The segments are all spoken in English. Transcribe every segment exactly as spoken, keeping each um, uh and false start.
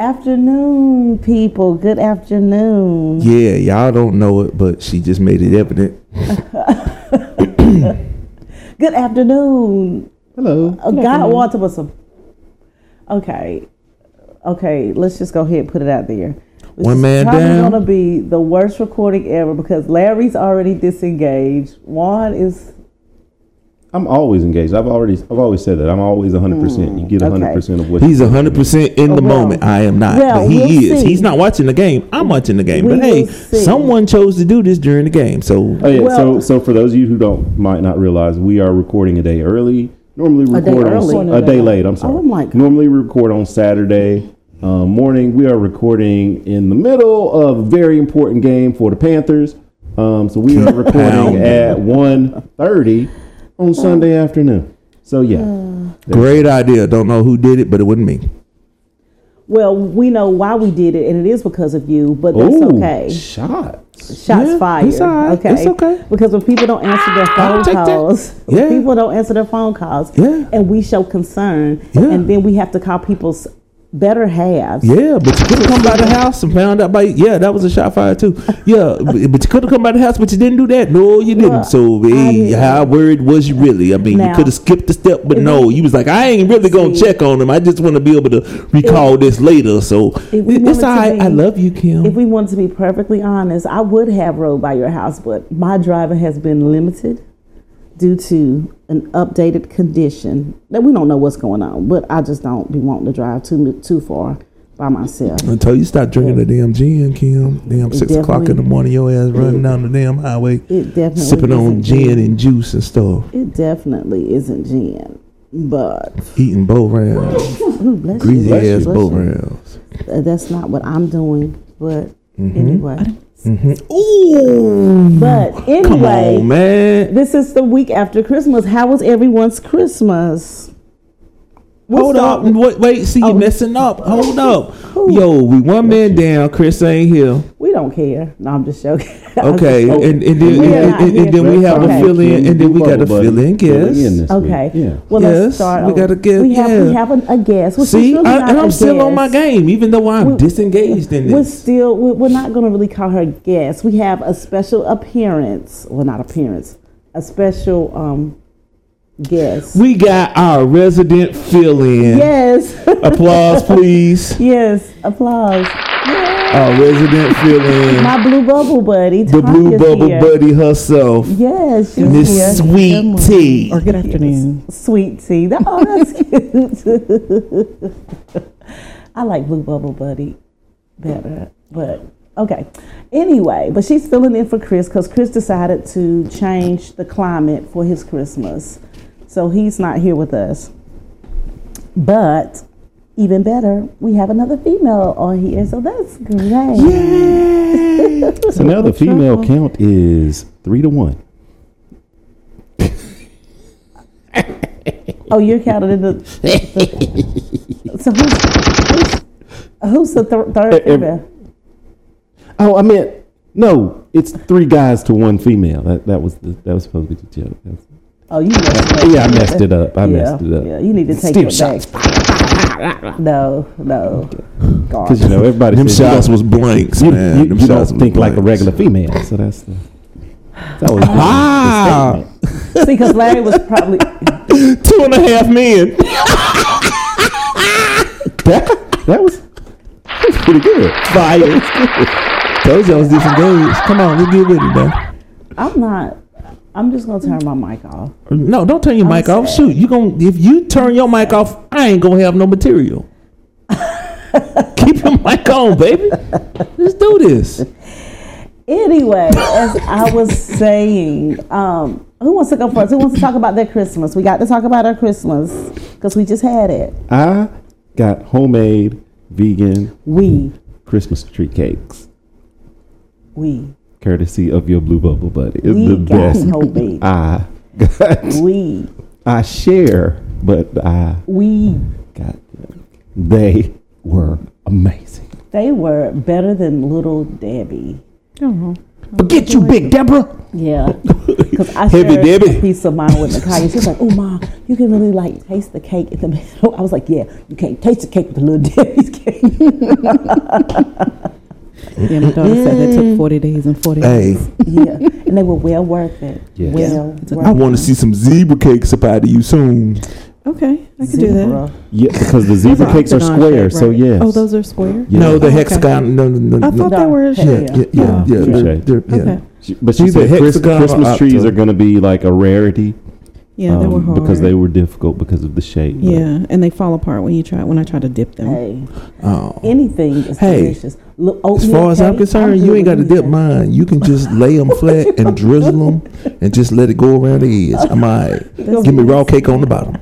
afternoon, people. Good afternoon. Yeah, y'all don't know it, but she just made it evident. Good afternoon. Hello. Uh, God wants us some. Okay. Okay, let's just go ahead and put it out there. This One is man probably down. going to be the worst recording ever because Larry's already disengaged. Juan is. I'm always engaged. I've already, I've always said that. I'm always one hundred percent. You get one hundred percent of what He's you one hundred percent in Oh, the well. moment. I am not. Well, but he we'll is. see. He's not watching the game. I'm watching the game. We but hey, will see. someone chose to do this during the game. So Oh yeah. Well- so so for those of you who don't might not realize, we are recording a day early. Normally we A day record on early? a day late. I'm sorry. Oh, my God. Normally we record on Saturday uh, morning. We are recording in the middle of a very important game for the Panthers. Um, so we are recording Pounding. at one thirty on Sunday afternoon. So yeah, great idea. Don't know who did it, but it wasn't me. Well, we know why we did it, and it is because of you, but that's Ooh, okay. shots. Shots Yeah, fired. it's all right. Okay. It's okay. Because when people don't answer their I'll phone take that. calls, when Yeah. people don't answer their phone calls, Yeah. and we show concern, Yeah. and then we have to call people's better halves. Yeah, but you could have come by the house and found out by yeah, that was a shot fired too. Yeah, but but you could have come by the house, but you didn't do that. No, you didn't. Well, So I hey, didn't. how worried was you really? I mean, Now, you could have skipped the step, but if no, we- you was like, I ain't really gonna See, check on him. I just want to be able to recall this later. So if we it- wanted it's to all right. be- I love you, Kim. If we wanted to be perfectly honest, I would have rode by your house, but my driving has been limited due to an updated condition that we don't know what's going on. But I just don't be wanting to drive too too far by myself. Until you start drinking the damn gin, Kim. Damn It six o'clock in the definitely- morning, your ass running down the damn highway, It definitely sipping on isn't gin and juice and stuff, It definitely isn't gin, but eating bow rounds, ooh, bless greasy you, ass bless bow you. rounds. Uh, That's not what I'm doing. But anyway, Mm-hmm. Ooh, but come anyway, on, man. this is the week after Christmas. How was everyone's Christmas? We'll Hold start up. with- Wait, wait, see, Oh. you messing up. Hold up. Who? Yo, we one man down. Chris ain't here. We don't care. No, I'm just joking. Okay, Oh, and, and then, we and, are and, not and, here. then we have Okay. a fill in, and then we got a Bubble fill in Buddy filling in guest. this Okay. week. Yeah. Well, Yes, let's start. we over. got a guest, We have we yeah. have a, a guest. Which is See, really I, not and a I'm still on my guest. game, even though I'm We- disengaged in We're this. still. We're we're not going to really call her guest. We have a special appearance. Well, not appearance. A special um guest. We got our resident fill in. Yes. Applause, please. Yes. Applause. Yeah. Our resident fill in. My blue bubble buddy. The blue Tanya's bubble here. buddy herself, Yes, she's here. Miss Sweet Tea. Or good afternoon. Sweet tea. That- Oh, that's cute. I like Blue Bubble Buddy better, but okay. Anyway, but she's filling in for Chris because Chris decided to change the climate for his Christmas. So he's not here with us. But even better, we have another female on here, so that's great. So now the female count is three to one. Oh, you're counted in the. the so who's, who's, who's the th- third Eh, eh, female? Oh, I meant no. It's three guys to one female. That that was the, that was supposed to be the joke. That's- Oh, you messed it up. yeah, I messed it up. I yeah, messed it up. Yeah, you need to take Still it shots. back. No, no. Because you know everybody Them says you shots don't- was blanks, you, man. you, Them you shots don't was think like a blanks. regular female. So that's the. That was the- Wow. the statement. See, because Larry was probably Two and a half men. That, that was that was pretty good. Fire. Told you I was disengaged. Come on, let's get with it, man. I'm not. I'm just gonna turn my mic off. No, don't turn your I'm mic off. sad. Shoot, you gon' if you turn your mic off, I ain't gonna have no material. Keep your mic on, baby. Let's do this. Anyway, as I was saying, um, who wants to go first? Who wants to talk about their Christmas? We got to talk about our Christmas because we just had it. I got homemade vegan We, Christmas tree cakes, we, courtesy of your Blue Bubble Buddy. It's we the got best. homemade. I got. We, I share, but I we. got them. They were amazing. They were better than Little Debbie. Oh, Forget you, Big Deborah. Yeah, because I Heavy shared Debbie. a piece of mine with Nakaya. She was like, "Oh, Mom, you can really like taste the cake in the middle." I was like, "Yeah, you can't taste the cake with the little Debbie's cake." Yeah, my daughter said that took forty days and forty Hey, days. Yeah, and they were well worth it. Yes. Well, Yeah. worth I want to see some zebra cakes up out of you soon. Okay, I can do that. Zebra. Yeah, because the zebra Those cakes are octagon square, shape, so right? yes. Oh, those are square? Yeah. No, the Oh, okay. hexagon. No, no, no. I no. thought they were. Yeah, Yeah, yeah. yeah, yeah, Oh, yeah. okay. They're, they're, yeah. Okay. She- But she Either said Chris, hexagon or Christmas trees octo. are going to be like a rarity. Yeah, they um, were hard. because they were difficult because of the shape. but- Yeah, and they fall apart when you try when I try to dip them. Hey, Oh. anything is Hey, delicious. Look, As oatmeal far as I'm cake, concerned, good you ain't with got to dip anything. mine. You can just lay them flat and drizzle them and just let it go around the edge. I'm all right. Give me raw cake on the bottom.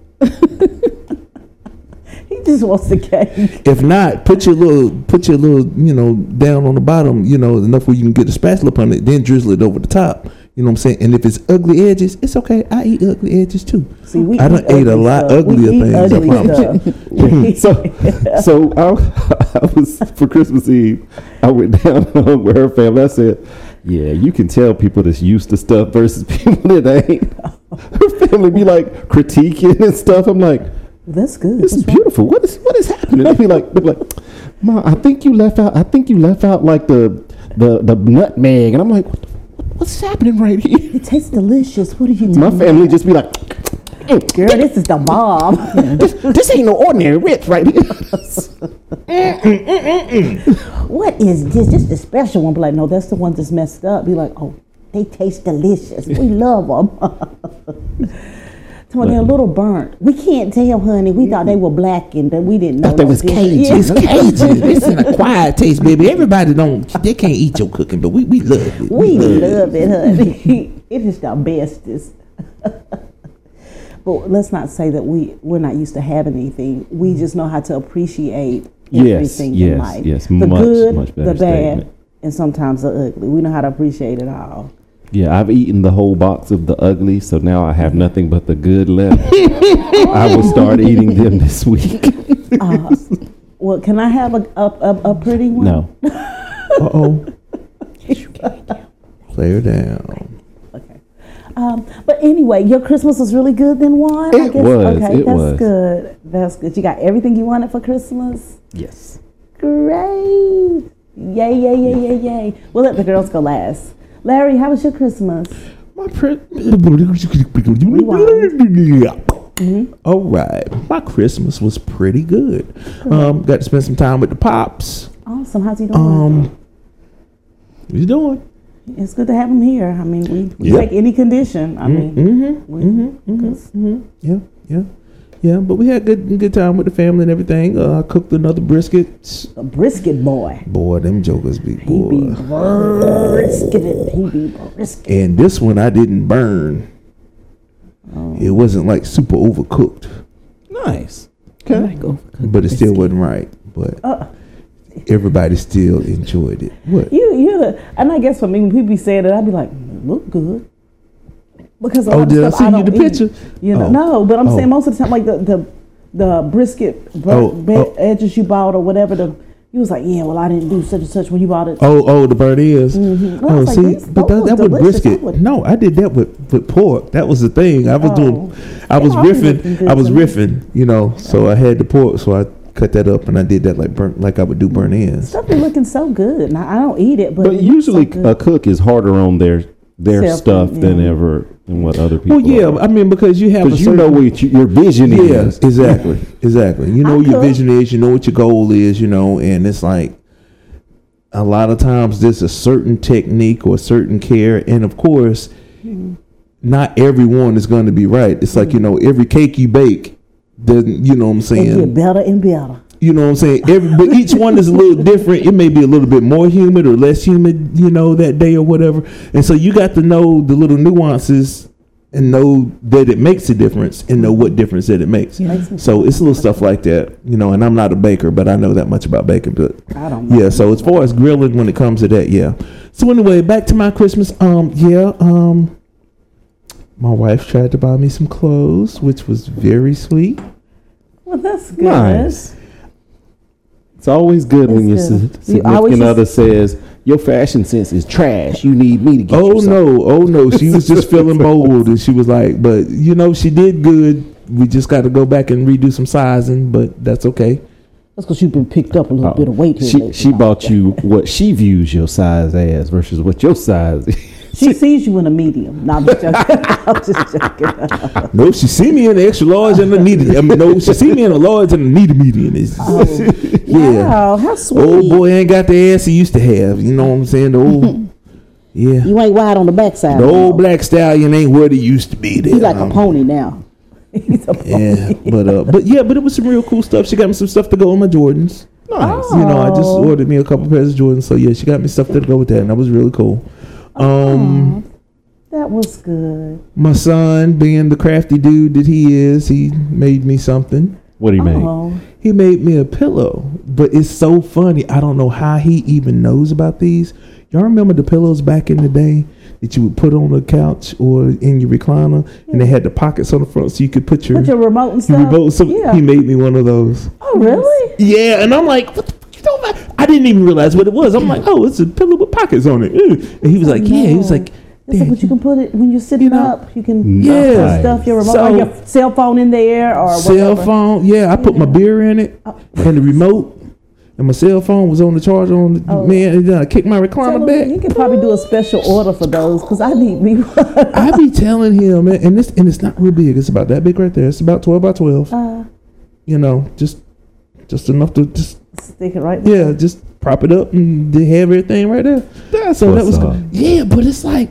He just wants the cake. If not, put your little, put your little, you know, down on the bottom, you know, enough where you can get a spatula upon it, then drizzle it over the top. You know what I'm saying? And if it's ugly edges, it's okay. I eat ugly edges too. See, we I done eat ate a ugly lot stuff. We uglier eat things, I ugly promise stuff. so, so I, I was for Christmas Eve. I went down home with her family. I said, "Yeah, you can tell people that's used to stuff versus people that ain't." Her family be like critiquing and stuff. I'm like, That's good. "This is What's wrong? beautiful. What is what is happening?" They be like, they be like, "Mom, I think you left out. I think you left out like the the the nutmeg." And I'm like, what the, "What's happening right here?" It tastes delicious. What are you doing? My family just be like, "Mm, Girl, this is the bomb. this, this ain't no ordinary Ritz right here." What is this? This is the special one. Be like, no, that's the one that's messed up. Be like, oh, they taste delicious. We love them. So they're a little burnt. We can't tell, honey. We thought they were blackened, and we didn't know. Thought they was that. Cajun. Yeah. It's Cajun. It's an acquired taste, baby. Everybody don't, they can't eat your cooking, but we, we love it. We love it, honey. It is the bestest. But let's not say that we, we're not used to having anything. We just know how to appreciate Yes, everything in yes, life. yes. The Much, good, much better the bad, statement. and sometimes the ugly. We know how to appreciate it all. Yeah, I've eaten the whole box of the ugly, so now I have nothing but the good left. I will start eating them this week. Uh, well, can I have a, a, a, a pretty one? No. Uh-oh. Play her down. Okay. Um, but anyway, your Christmas was really good then, Juan? I It guess. was, Okay, it that's was. good. That's good. You got everything you wanted for Christmas? Yes. Great. Yay, yay, yay, yay, yay. We'll let the girls go last. Larry, how was your Christmas? My pre- Mm-hmm. All right. My Christmas was pretty good. Um, got to spend some time with the pops. Awesome. How's he doing? Um, what you doing? It's good to have him here. I mean, we, we Yeah. take any condition. I mean, Mm-hmm. we, Mm-hmm. 'cause- Mm-hmm. Yeah. Yeah. Yeah. But we had good good time with the family and everything. Uh, I cooked another brisket. a brisket boy. Boy, them jokers be He be boy. brisket. He be brisket. And this one I didn't burn. It wasn't like super overcooked, Nice. I might go for cooked but it still brisket. wasn't right. But Uh, everybody still enjoyed it. What? You, you, the, and I guess for me, when people be saying it, I'd be like, "Mm, look good. Because a Oh, lot of did I stuff send you don't the eat. picture? You know, Oh. no, but I'm Oh. saying most of the time, like the the, the brisket bur- Oh, be- oh. edges you bought or whatever, the you was like, yeah, well, I didn't do such and such when you bought it. Oh, oh, the bird is. Mhm. I Oh, was like, see, these- but those that, that look was delicious. I brisket. would- No, I did that with, with pork. That was the thing. I was Oh. doing. I was They're always looking riffing. good I was to me. riffing. You know, so I had the pork, so I cut that up and I did that like burnt, like I would do burnt ends. Stuff be looking so good. Now, I don't eat it, but, But it looks usually so good. a cook is harder on their their Self, stuff than yeah. ever than what other people. Well, yeah, are. I mean because you have a Because you certain. know what you, your vision Yeah, is. exactly, exactly. You know I what your cook. vision is. You know what your goal is. You know, and it's like a lot of times there's a certain technique or certain care, and of course, not everyone is going to be right. It's like you know, every cake you bake, doesn't you know what I'm It saying? get better and better. You know what I'm saying? Every, but each one is a little different. It may be a little bit more humid or less humid, you know, that day or whatever. And so you got to know the little nuances and know that it makes a difference and know what difference that it makes. Makes me So it's little stuff like that, you know. And I'm not a baker, but I know that much about baking. But I don't know. yeah, so as far as grilling, when it comes to that, yeah. So anyway, back to my Christmas. Um, yeah. Um, my wife tried to buy me some clothes, which was very sweet. Well, that's good. Nice. It's always good when your It's good. si- You always significant just- other says your fashion sense is trash. You need me to get Oh you something. no, oh no. She was just feeling bold, and she was like, "But you know, she did good. We just got to go back and redo some sizing, but that's okay." That's because you've been picked up a little Oh, bit of weight here She lately. she bought you what she views your size as versus what your size is. She sees you in a medium. No, I'm just joking. I'm just joking. No, she see me in the extra large and the medium. I mean, no, she see me in the large and the medium medium. It's, Oh, yeah. wow, how sweet. Old boy ain't got the ass he used to have. You know what I'm saying? The old, yeah. You ain't wide on the backside. The no. old black stallion ain't what he used to be. There. He's like a Um, pony now. He's a pony. Yeah, but uh, but yeah, but it was some real cool stuff. She got me some stuff to go with my Jordans. Nice. You know, I just Oh. ordered me a couple pairs of Jordans. So yeah, she got me stuff to go with that, and that was really cool. Um, That was good. my son, being the crafty dude that he is, he made me something. What do you mean? Oh, He made me a pillow, but it's so funny. I don't know how he even knows about these. Y'all remember the pillows back in the day that you would put on the couch or in your recliner, and they had the pockets on the front so you could put your, put your remote and your stuff. remote. So yeah. he made me one of those. Oh, really? Yeah, and I'm like, what the fuck you talking about? I didn't even realize what it was. I'm like, oh, it's a pillow with pockets on it. Ew. And he was like, yeah. He was like, It's like, but you can put it when you're sitting You know, up. You can yeah. put stuff your remote So- or your cell phone in there or cell whatever. phone. Yeah, I put my Yeah. beer in it Oh. and the remote, and my cell phone was on the charger on the Oh. man. And then I kicked my Tell recliner him back. you can probably do a special order for those because I need me one. I be telling him, man, and this and it's not real big. It's about that big right there. It's about twelve by twelve. Uh, You know, just just enough to just stick it right there. yeah, just prop it up and they have everything right there. That's So that what's was up. cool. Yeah, but it's like,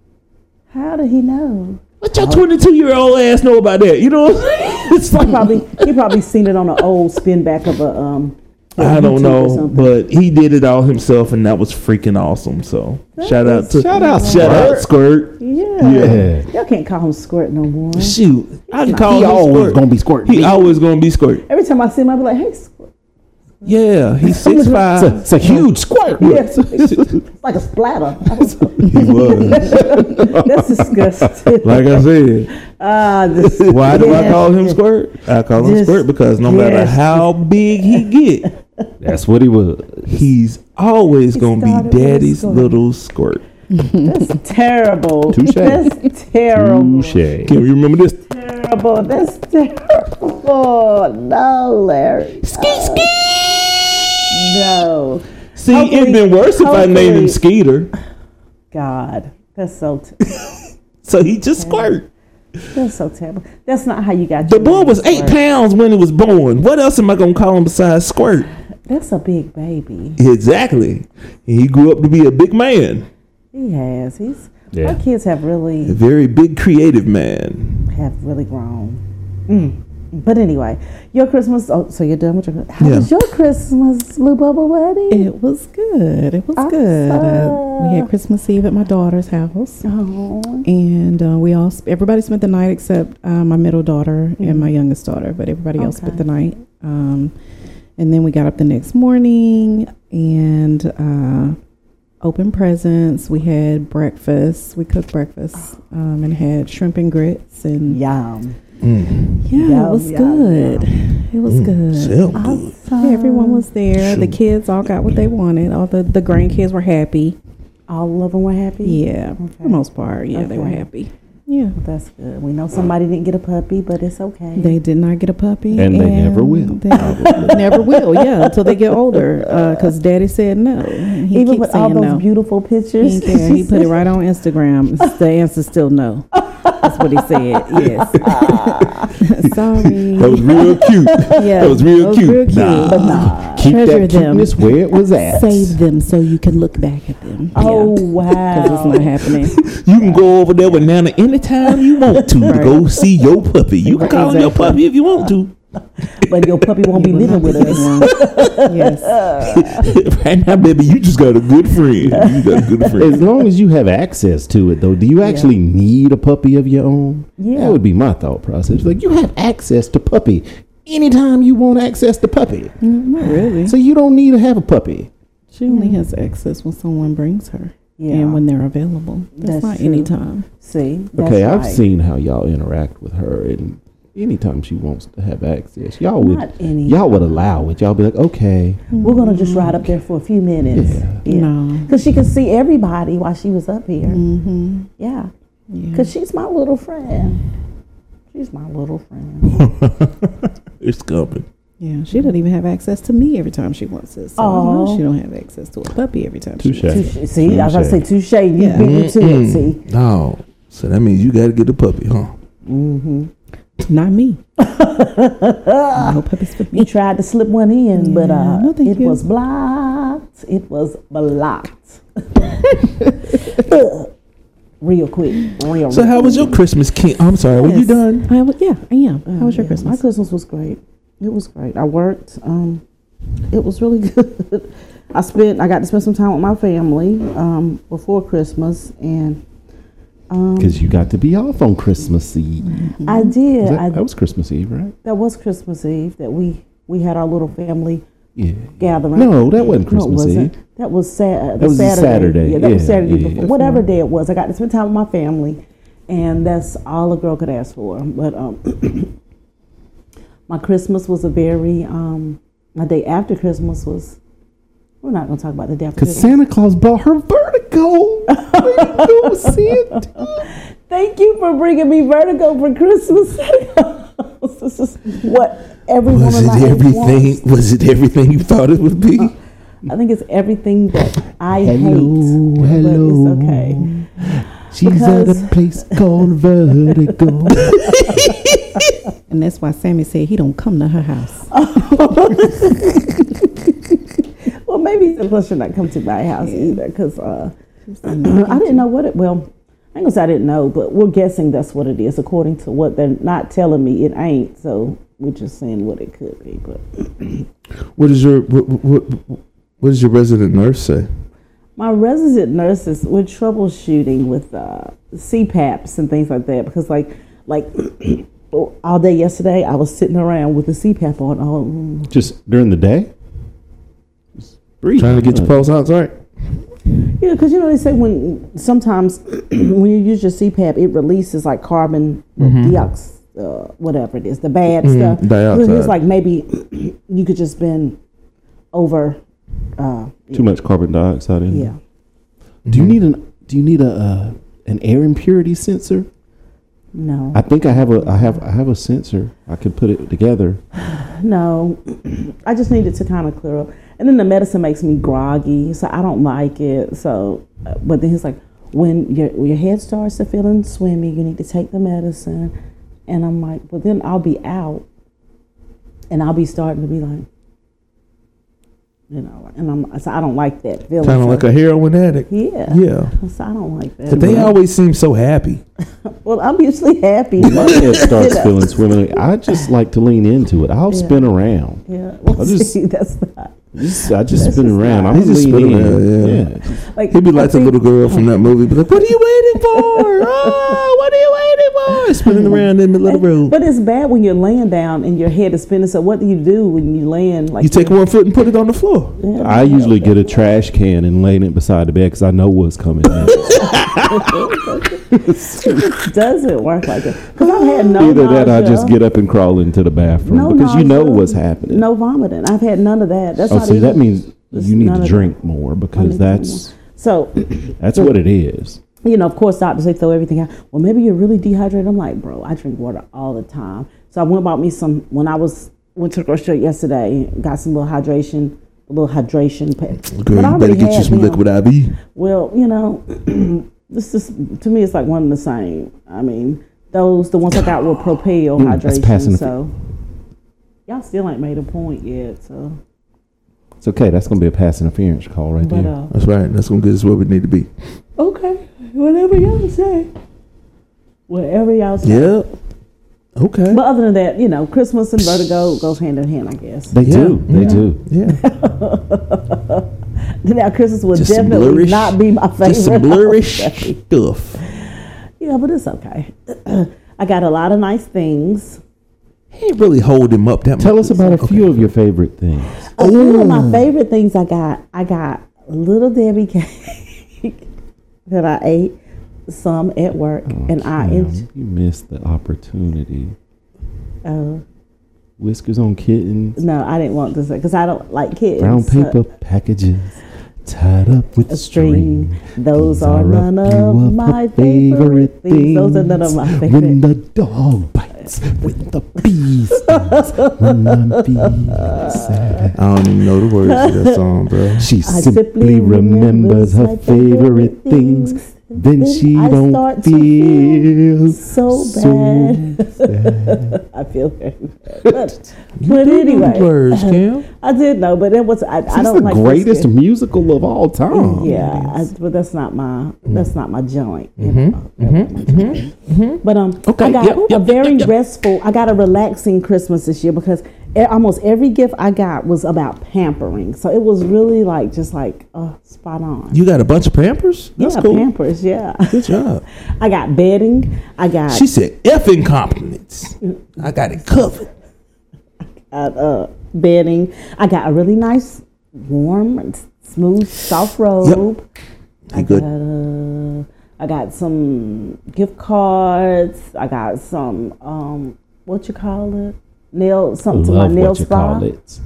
How did he know? what your twenty-two year old ass know about that? You know what I'm saying? It's He like, probably he probably seen it on an old spin back of a um. I don't YouTube or know, something. but he did it all himself, and that was freaking awesome. So That shout out is to Shout out, shout out Squirt. Yeah. Yeah. Y'all can't call him Squirt no more. Shoot, I can He call He him always Squirt. gonna be squirting. He always gonna be Squirt. Every time I see him, I be like, "Hey, Squirt." Yeah, he's six It's a, five. it's a huge squirt. Yes, it's like a splatter. He was. That's disgusting. Like I said, Ah, this. why do I yes, call him yes. Squirt? I call him Just- Squirt because no matter yes. how big he get, That's what he was. he's always He gonna started be with a daddy's squirt. little squirt. That's terrible. Touche. That's terrible. Touche. Can you remember this? Terrible. That's terrible. No, Larry. Ski ski. No. See, Hopefully- it'd been worse if I named him hopefully- Skeeter. God, that's so. T- So he just squirt. that's so terrible. That's not how you got. The your boy name, was eight Squirt. pounds when he was born. What else am I gonna call him besides Squirt? That's a big baby. Exactly. He grew up to be a big man, He has. He's. Yeah. Our kids have a really very big creative man. have really grown. Mm. But anyway, your Christmas. Oh, so you're done with your. How Yeah. was your Christmas, Blue Bubble Buddy? It was good. It was Awesome. good. Uh, we had Christmas Eve at my daughter's house, Oh, and uh, we all sp- everybody spent the night except uh, my middle daughter and my youngest daughter, but everybody else spent Okay. the night. Um, and then we got up the next morning and uh, opened presents. We had breakfast. We cooked breakfast um, and had shrimp and grits and yum. Mm. yeah, Yum, it was yum, good. It was Mm. good. Sound good. Awesome. Yeah, everyone was there. The Shoot. kids all got what they wanted. All the, the grandkids were happy. All of them were happy. Yeah, for the Okay. most part. Yeah, they were Okay. happy. Yeah. That's good. We know somebody didn't get a puppy, but it's okay. They did not get a puppy. And they never will. They never will, yeah, until they get older. Because daddy said no. He Even keeps with all saying those no. beautiful He pictures. didn't care. He put it right on Instagram. The answer's still no. That's what he said. Yes. Sorry. That was real cute. Yeah, That was real cute. Real cute. Nah. But nah. Keep Treasure that them. cuteness where it was at. Save them so you can look back at them. Oh Because it's wow. not happening. You can go over there with Nana anytime you want to to Right. go see your puppy. You can Right, call him your exactly. puppy if you want to. But your puppy won't be You will living not with be us. one. Yes. Right now, baby, you just got a good friend. You got a good As friend. long as you have access to it, though, do you actually need a puppy of your own? Yeah. That would be my thought process. Like, you have access to puppy anytime you want access to puppy. Mm, Not really. So you don't need to have a puppy. She only has access when someone brings her Yeah. and when they're available. That's, That's not true. anytime. See. That's Okay, I've right. seen how y'all interact with her, and anytime she wants to have access, y'all would Not any. y'all would allow it. Y'all be like, okay, We're gonna just ride up there for a few minutes. Yeah. No. Because she could see everybody while she was up here. Mm-hmm. Yeah. Yeah. Because she's my little friend. She's my little friend. It's coming. Yeah, she doesn't even have access to me every time she wants it. So I Aw. know she don't have access to a puppy every time. Touche. She wants it. Touche. See, I was gonna say touche. You Yeah. beat me to it. See. No. So that means you got to get a puppy, huh? Mm-hmm. Not me. No puppies for You me. tried to slip one in, but Yeah, uh, no, thank it you. was blocked. It was blocked. Real quick. Real. So how was your Christmas, King? I'm sorry. Were you Yes. done? I, w- yeah, I am. How was your Yeah, Christmas? My Christmas was great. It was great. I worked. Um, it was really good. I spent. I got to spend some time with my family um, before Christmas, and um, because you got to be off on Christmas Eve. I did. Was that, I, that was Christmas Eve, right? that was Christmas Eve that we we had our little family Yeah. gathering. No, that wasn't No, it Christmas wasn't. Eve. That was Sa- That was a Saturday. Saturday. Yeah, that was Yeah, Saturday yeah, before. yeah. Whatever day it was, I got to spend time with my family, and that's all a girl could ask for. But um, my Christmas was a very um, my day after Christmas was. We're not gonna talk about the day after Because Christmas. Santa Claus bought her Vertigo. Vertigo, Santa. Thank you for bringing me Vertigo for Christmas. This is what every Was woman my it age everything? wants. Was it everything you thought it would be? I think it's everything that I Hello, hate, hello. but it's okay. She's Because- at a place called Vertigo. And that's why Sammy said he don't come to her house. Well, maybe plus should not come to my house either, because uh, I didn't know what it. Well, I ain't gonna say I didn't know, but we're guessing that's what it is according to what they're not telling me. It ain't, so we're just saying what it could be. But What is your what, what, what does your resident nurse say? my resident nurses we're troubleshooting with uh, C PAPs and things like that, because like like all day yesterday I was sitting around with the C PAP on. Oh, Just during the day? Just breathe. Trying to get your pulse out, right? yeah, because you know they say when sometimes when you use your C PAP, it releases like carbon Mhm. dioxide, uh, whatever it is, the bad Mhm, stuff. So dioxide. it's like maybe you could just been over. Uh, Too much carbon dioxide in Yeah. there. Do you need an Do you need a uh, an air impurity sensor? No. I think I have a I have I have a sensor. I could put it together. No, I just needed to kind of clear up. And then the medicine makes me groggy, so I don't like it. So, uh, but then he's like, when your when your head starts to feeling swimmy, you need to take the medicine. And I'm like, but then I'll be out, and I'll be starting to be like, you know, and I'm so I don't like that feeling. Kind of So- like a heroin addict. yeah, Yeah. So I don't like that. But they always seem so happy. well, I'm usually happy. When my head starts You know. feeling swimming, I just like to lean into it. I'll Yeah. spin around. Yeah, well, I just- see, that's not Just, I just That's spin just around. not- I'm He just lean spin in. around, yeah. yeah. like He'd be I like the think- little girl from that movie. Be like, "What are you waiting for? Oh, what are you waiting for?" Spinning around in the middle of the road. But it's bad when you're laying down and your head is spinning. So what do you do when you land? Like You take one foot and put it on the floor. Yeah. I usually get a trash can and lay it beside the bed because I know what's coming next. It doesn't work like that. Because I've had no Either that, I nausea, just get up and crawl into the bathroom no because you know nausea, what's happening. No vomiting. I've had none of that. That's oh, not see, that even- means it's you need none to of drink more I need because to that's drink So, that's what it is. you know, of course, doctors, they throw everything out. Well, maybe you're really dehydrated. I'm like, bro, I drink water all the time. So I went bought me some, when I was, went to the grocery store yesterday, got some little hydration, a little hydration pack. Girl, But I you better already get you had some them. liquid I V. Well, you know, this is, to me, it's like one and the same. I mean, those, the ones I got were Propel Mm, that's passing hydration. the- So y'all still ain't made a point yet. So, It's okay. That's gonna be a pass interference call right but, there. uh, That's right. That's gonna get us where we need to be. okay, whatever y'all say. Whatever y'all say. Yeah. Okay. But other than that, you know, Christmas and Vertigo goes hand in hand, I guess. They Yeah, do. They yeah. do. Yeah. Now, Christmas would Just some definitely blurry not be my favorite. Just some I blurry would say. stuff. Yeah, but it's okay. I got a lot of nice things. He ain't really hold him up that much. Tell us about a Okay. few of your favorite things. A few of Oh. my favorite things I got, I got Little Debbie cake that I ate some at work, Oh, and I Kim, en- you missed the opportunity. Oh. Whiskers on kittens. No, I didn't want to say because I don't like kittens. Brown paper Uh, packages tied up with a string. string. Those These are a none few of my favorite things. Those are none of my When favorite. the dog bites, when the bee stings, when I'm feeling sad. I don't even know the words to that song, bro. She I simply remembers her my favorite things. Then she I don't start to feel so bad. sad. I feel very bad. But, You but do know anyway, the words, Kim. I did know, but it was I, I It's don't the like greatest Whiskers. musical of all time. Yeah, I, but that's not my that's not my joint. You Mhm, know, That's not my joint. But um, Okay, I got yep, a yep, very yep, yep. restful. I got a relaxing Christmas this year because e- almost every gift I got was about pampering. So it was really like just like uh, spot on. You got a bunch of Pampers? That's yeah, cool. Pampers. Yeah, Good job. I got bedding. I got She said effing compliments. I got it covered. got uh, bedding. I got a really nice, warm, and s- smooth, soft robe. I You good? got uh, I got some gift cards. I got some um, what you call it? Nail something to my Love nail what you spa. call it.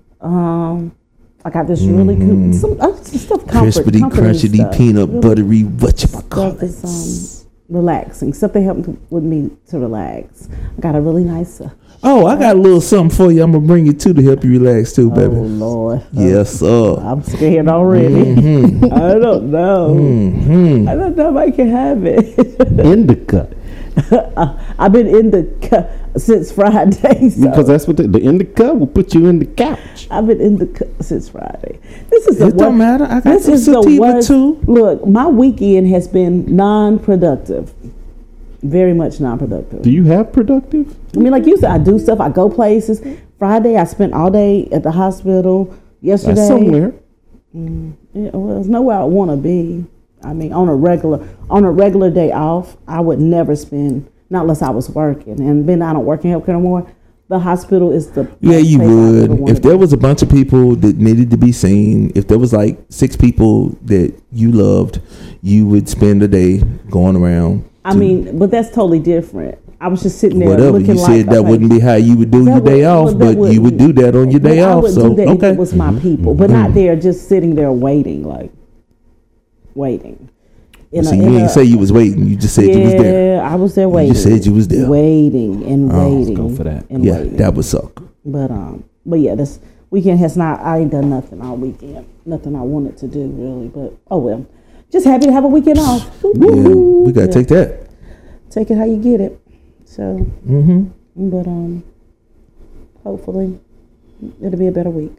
Um, I got this really good some uh, some stuff comfort, Crispity, comforting crunchy, stuff. peanut Really buttery, what you call stuff it? is um, relaxing. Stuff that helped with me to relax. I got a really nice. Uh, Oh, I got a little something for you. I'm gonna bring you too to help you relax too, oh baby. Lord. Yes, sir. I'm scared already. Mhm. I don't know. Mhm. I don't know if I can have it. Indica. I've been in the cu- since Friday. So Because that's what the, the indica will put you in the couch. I've been in the cu- since Friday. This is the It don't worst- matter. I got This some is the sativa worst. too. Look, my weekend has been non-productive. Very much non-productive. Do you have productive? I mean, like you said, I do stuff. I go places. Friday, I spent all day at the hospital. Yesterday, That's somewhere. Yeah, well, there's nowhere I want to be. I mean, on a regular on a regular day off, I would never spend, not unless I was working. And then I don't work in healthcare no more. The hospital is the Yeah, best you place I ever would. wanna If there be. was a bunch of people that needed to be seen, if there was like six people that you loved, you would spend a day going around. I mean, but that's totally different. I was just sitting there Whatever. looking You like said that okay, wouldn't be how you would do that your day would- off, well, that but you would do that on your Well, day I off. would So do that if okay. it was my people, but not there just sitting there waiting, like waiting. In So a- you in didn't a- say you was waiting. You just said yeah, you was there. I was there You waiting. just said you was there. Waiting and Oh, let's waiting. go for that. And Yeah, waiting. that would suck. But um, but yeah, this weekend has not. I ain't done nothing all weekend. Nothing I wanted to do really. But oh well. Just happy to have a weekend off. Yeah, Woo-hoo. we gotta Yeah. take that. Take it how you get it. So, Mm-hmm. but um, hopefully it'll be a better week.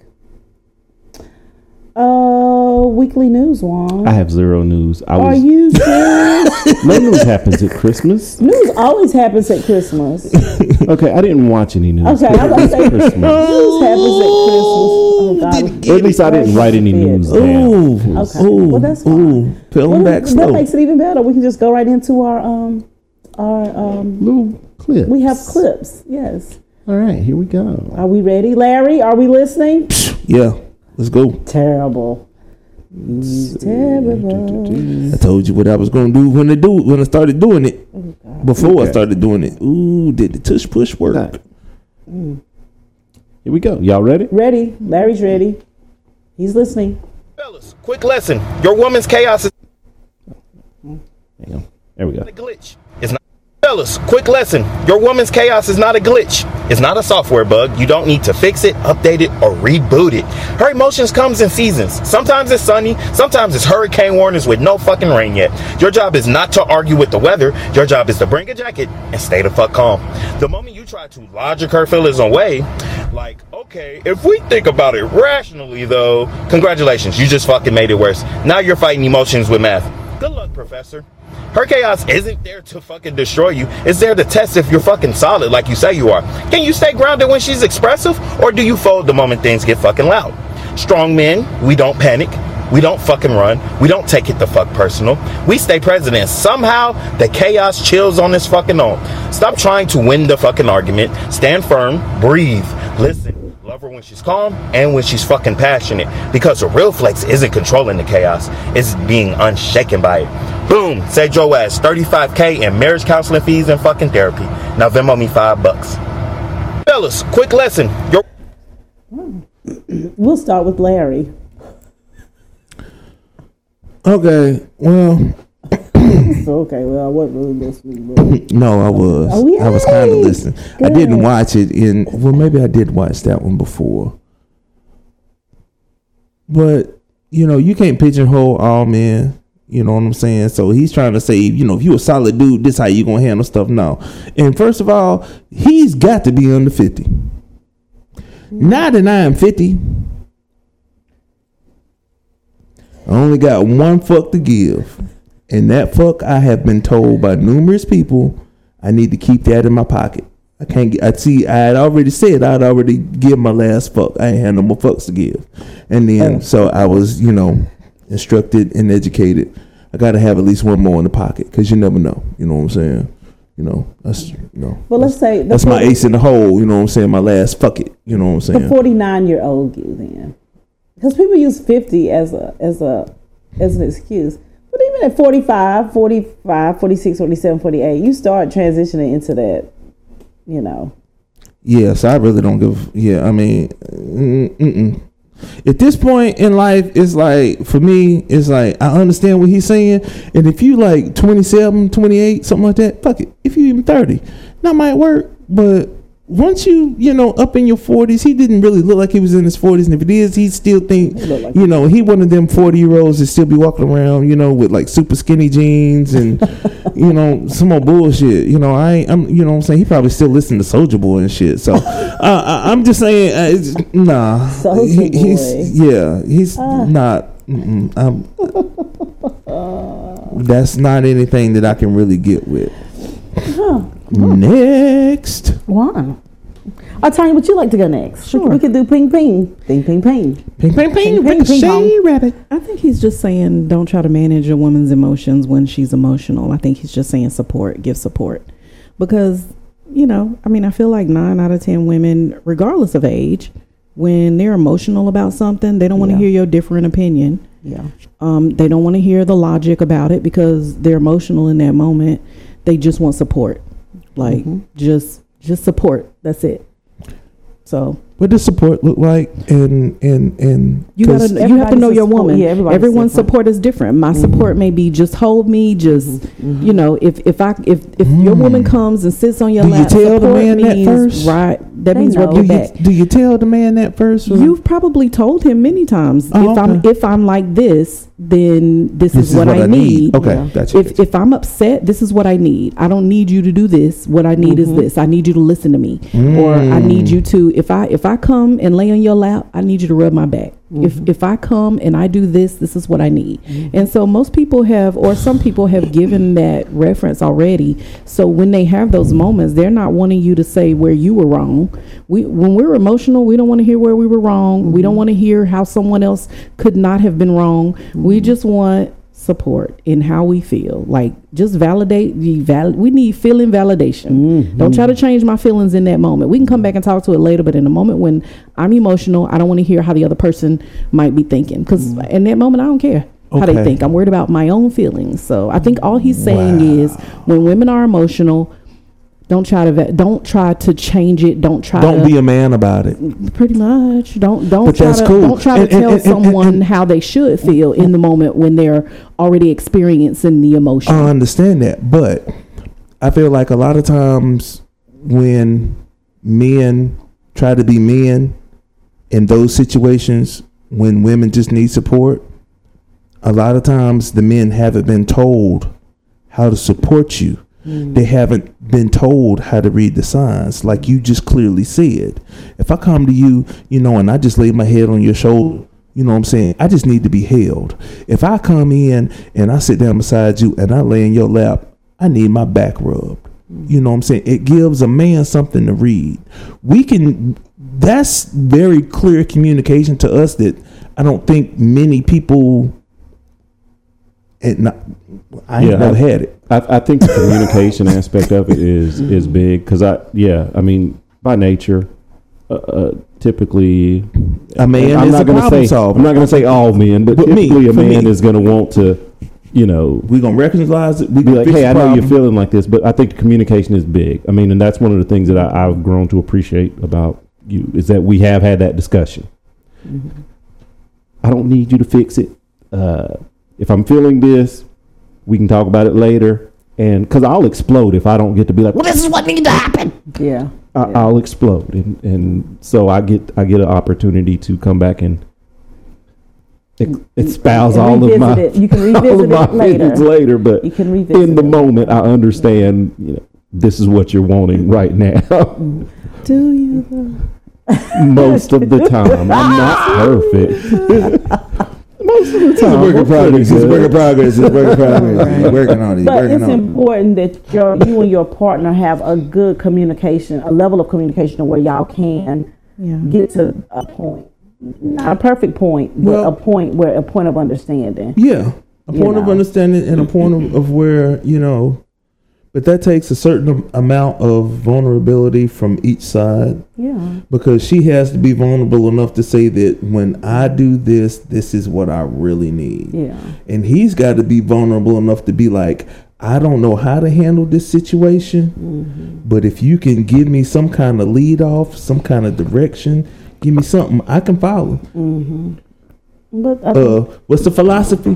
Uh, weekly news, Juan. I have zero news. I Are was you serious? no news happens at Christmas. News always happens at Christmas. Okay, I didn't watch any news. Okay, I was gonna say Christmas. news happens at Christmas. Oh God. Or at least I didn't write any news down. Ooh, Okay. ooh, Well, that's ooh. fine. Peel Well, them back that slow. makes it even better. We can just go right into our um our um. Little clip. We have clips. Yes. All right, here we go. Are we ready, Larry? Are we listening? Yeah, let's go. Terrible. He's terrible. I told you what I was gonna do when I do when I started doing it. Before I Okay. started doing it. Ooh, did the tush push work? All right. Here we go. Y'all ready? Ready? Larry's ready. He's listening. Fellas, quick lesson. Your woman's chaos is Hang on. There we go. not a glitch. It's not. Fellas, quick lesson. Your woman's chaos is not a glitch. It's not a software bug. You don't need to fix it, update it, or reboot it. Her emotions comes in seasons. Sometimes it's sunny. Sometimes it's hurricane warnings with no fucking rain yet. Your job is not to argue with the weather. Your job is to bring a jacket and stay the fuck calm. The moment you try to logic her feelings away, like, okay, if we think about it rationally though, congratulations, you just fucking made it worse. Now you're fighting emotions with math. Good luck, professor. Her chaos isn't there to fucking destroy you. It's there to test if you're fucking solid like you say you are. Can you stay grounded when she's expressive? Or do you fold the moment things get fucking loud? Strong men, we don't panic. We don't fucking run. We don't take it the fuck personal. We stay present, and somehow the chaos chills on this fucking own. Stop trying to win the fucking argument. Stand firm. Breathe. Listen. Love her when she's calm and when she's fucking passionate. Because the real flex isn't controlling the chaos. It's being unshaken by it. Boom. Save your ass thirty-five K in marriage counseling fees and fucking therapy. Now Venmo me five bucks. Fellas, quick lesson. Your We'll start with Larry. Okay, well, So, okay, well, I wasn't really listening. But no, I was. Oh, yay. I was kind of listening. I Good. didn't watch it in. Well, maybe I did watch that one before. But you know, you can't pigeonhole all men. You know what I'm saying? So he's trying to say, you know, if you a solid dude, this how you gonna handle stuff. No. And first of all, he's got to be under fifty. Not that I am fifty. I only got one fuck to give. And that fuck, I have been told by numerous people, I need to keep that in my pocket. I can't get, I see, I had already said I'd already give my last fuck. I ain't had no more fucks to give. And then, Oh. so I was, you know, instructed and educated. I got to have at least one more in the pocket because you never know. You know what I'm saying? You know, that's, you know. well, let's say the That's my forty ace in the hole. You know what I'm saying? My last fuck it. You know what I'm the saying? forty-nine year old you then, because people use fifty as a as a as an excuse. But even at forty-five, forty-five, forty-six, forty-seven, forty-eight, you start transitioning into that, you know. Yes, I really don't give. Yeah, I mean, mm, mm-mm. At this point in life, it's like, for me, it's like, I understand what he's saying. And if you like twenty-seven, twenty-eight, something like that, fuck it. If you even thirty, that might work. But once you, you know, up in your forties, he didn't really look like he was in his forties. And if it is, he still think, He look like you know, he one of them forty year olds that still be walking around, you know, with like super skinny jeans and, you know, some more bullshit. You know, I, I'm, you know what I'm saying? He probably still listen to Soulja Boy and shit. So uh, I, I'm just saying, uh, it's, nah. Soulja He- he's, Boy. yeah, he's Ah. not, mm-mm, um, that's not anything that I can really get with. Huh. Next. Why? I'll tell you what you like to go next. Sure. We, we could do ping ping. Ping ping ping. Ping, ping, ping, Ping, ping, ricochet ping pong. rabbit. I think he's just saying don't try to manage a woman's emotions when she's emotional. I think he's just saying support, give support. Because, you know, I mean, I feel like nine out of ten women, regardless of age, when they're emotional about something, they don't want to Yeah. hear your different opinion. Yeah. Um, they don't want to hear the logic about it because they're emotional in that moment. They just want support. Like, Mhm. just just support. That's it. So What does support look like? And and and you gotta 'cause- you have everybody's to know your support- woman. yeah, everybody's Everyone's different. support is different. My Mhm. support may be just hold me, just Mhm. you know, if if I if if your Mm. woman comes and sits on your Do you lap, tell the support man that means, first? right? That They means rub know. your do you, back. do you tell the man that first? or- You've probably told him many times. Oh, if I'm okay. if I'm like this, then this, This is, what, I need. Okay, Yeah. gotcha. If if I'm upset, this is what I need. I don't need you to do this. What I need Mhm. is this. I need you to listen to me, or I need you to. If I if I come and lay on your lap, I need you to rub my back. If Mhm. if I come and I do this, this is what I need. Mhm. And so most people have, or some people have given that reference already. So when they have those moments, they're not wanting you to say where you were wrong. We when we're emotional, we don't want to hear where we were wrong. We don't want to hear how someone else could not have been wrong. We just want support in how we feel. Like just validate the val- we need feeling validation. Mhm. Don't try to change my feelings in that moment. We can come back and talk to it later, but in the moment when I'm emotional, I don't want to hear how the other person might be thinking, because in that moment I don't care how they Okay. think. I'm worried about my own feelings. So I think all he's saying Wow. is when women are emotional, don't try to va- don't try to change it. Don't try Don't to be a man about it. pretty much don't don't But try that's to cool. don't try to And- and- tell and- and- someone and- how they should feel in the moment when they're already experiencing the emotion. I understand that, but I feel like a lot of times when men try to be men in those situations, when women just need support, a lot of times the men haven't been told how to support you. They haven't been told how to read the signs, like you just clearly said. If I come to you, you know, and I just lay my head on your shoulder, you know what I'm saying? I just need to be held. If I come in and I sit down beside you and I lay in your lap, I need my back rubbed. You know what I'm saying? It gives a man something to read. We can, that's very clear communication to us that I don't think many people, and not, I ain't Yeah, never I- had it. I, I think the communication aspect of it is is big because I yeah I mean by nature uh, uh, typically A man I'm is not a gonna problem say solver. I'm not going to say all men but, But me, typically a for man me. is going to want to you know, We gonna recognize it. We be gonna like, fix hey, the I know you're problem. feeling like this, but I think communication is big. I mean, and that's one of the things that I, I've grown to appreciate about you is that we have had that discussion. Mm-hmm. I don't need you to fix it. Uh, if I'm feeling this, we can talk about it later. And because I'll explode if I don't get to be like, well, this is what needs to happen. Yeah. I, Yeah. I'll explode, and, and so I get I get an opportunity to come back and ex- espouse And all of revisit my it. You can all revisit of my it later. feelings later. But You can revisit in the it. moment, I understand. You know, this is what you're wanting right now. Do you though? Most of the time, I'm not perfect. Most of the It's a time, work in I'm pretty progress. It's a work in good. progress. It's a work in progress. He's working on it. He's But working it's on it. important that your, you and your partner have a good communication, a level of communication where y'all can Yeah. get to a point, not a perfect point, but Well- a point where a point of understanding. Yeah, a You point of know. understanding and a point of, of where, you know, but that takes a certain am- amount of vulnerability from each side, Yeah. because she has to be vulnerable enough to say that when I do this, this is what I really need. Yeah. And he's got to be vulnerable enough to be like, I don't know how to handle this situation, Mm-hmm. but if you can give me some kind of lead off, some kind of direction, give me something I can follow. Mm-hmm. But I Uh, think, what's the philosophy?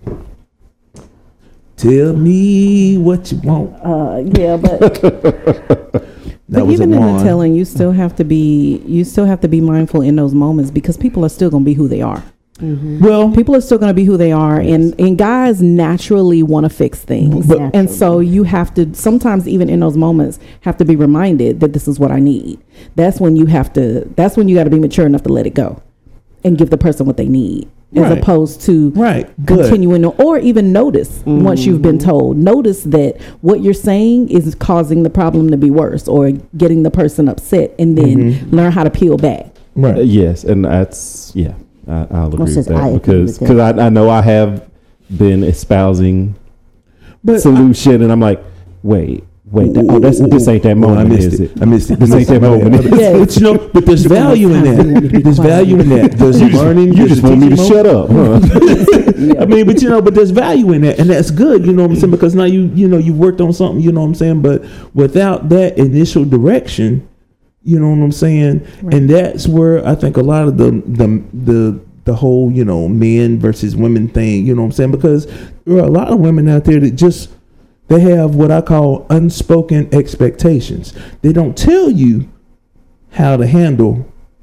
Tell me what you want. uh, yeah, but That But was even a in the Juan. telling, you still have to be you still have to be mindful in those moments because people are still going to be who they are. Well, People are still going to be who they are, and and guys naturally want to fix things, But- and so you have to sometimes even in those moments have to be reminded that this is what I need. That's when you have to. That's when you got to be mature enough to let it go, and give the person what they need, as Right. opposed to right. Good. continuing to, or even notice once you've been told. Notice that what you're saying is causing the problem to be worse, or getting the person upset, and then Mhm. learn how to peel back. Uh, Right. yes, and that's yeah, I, I'll agree with says that I agree because with because I, I know I have been espousing But solution, and I'm like, wait, wait, that, oh, that's this ain't that Oh, I moment, missed is it. it? I missed it. This ain't that moment. is it? Yeah. But you know, but there's value in that. There's value in that. There's learning. You there's just want me to teaching shut up, huh? I mean, but you know, but there's value in that, and that's good. You know what I'm saying? Because now you, you know, you worked on something. You know what I'm saying? But without that initial direction, you know what I'm saying? Right. And that's where I think a lot of the the the the whole, you know, men versus women thing. You know what I'm saying? Because there are a lot of women out there that just they have what I call unspoken expectations. They don't tell you how to handle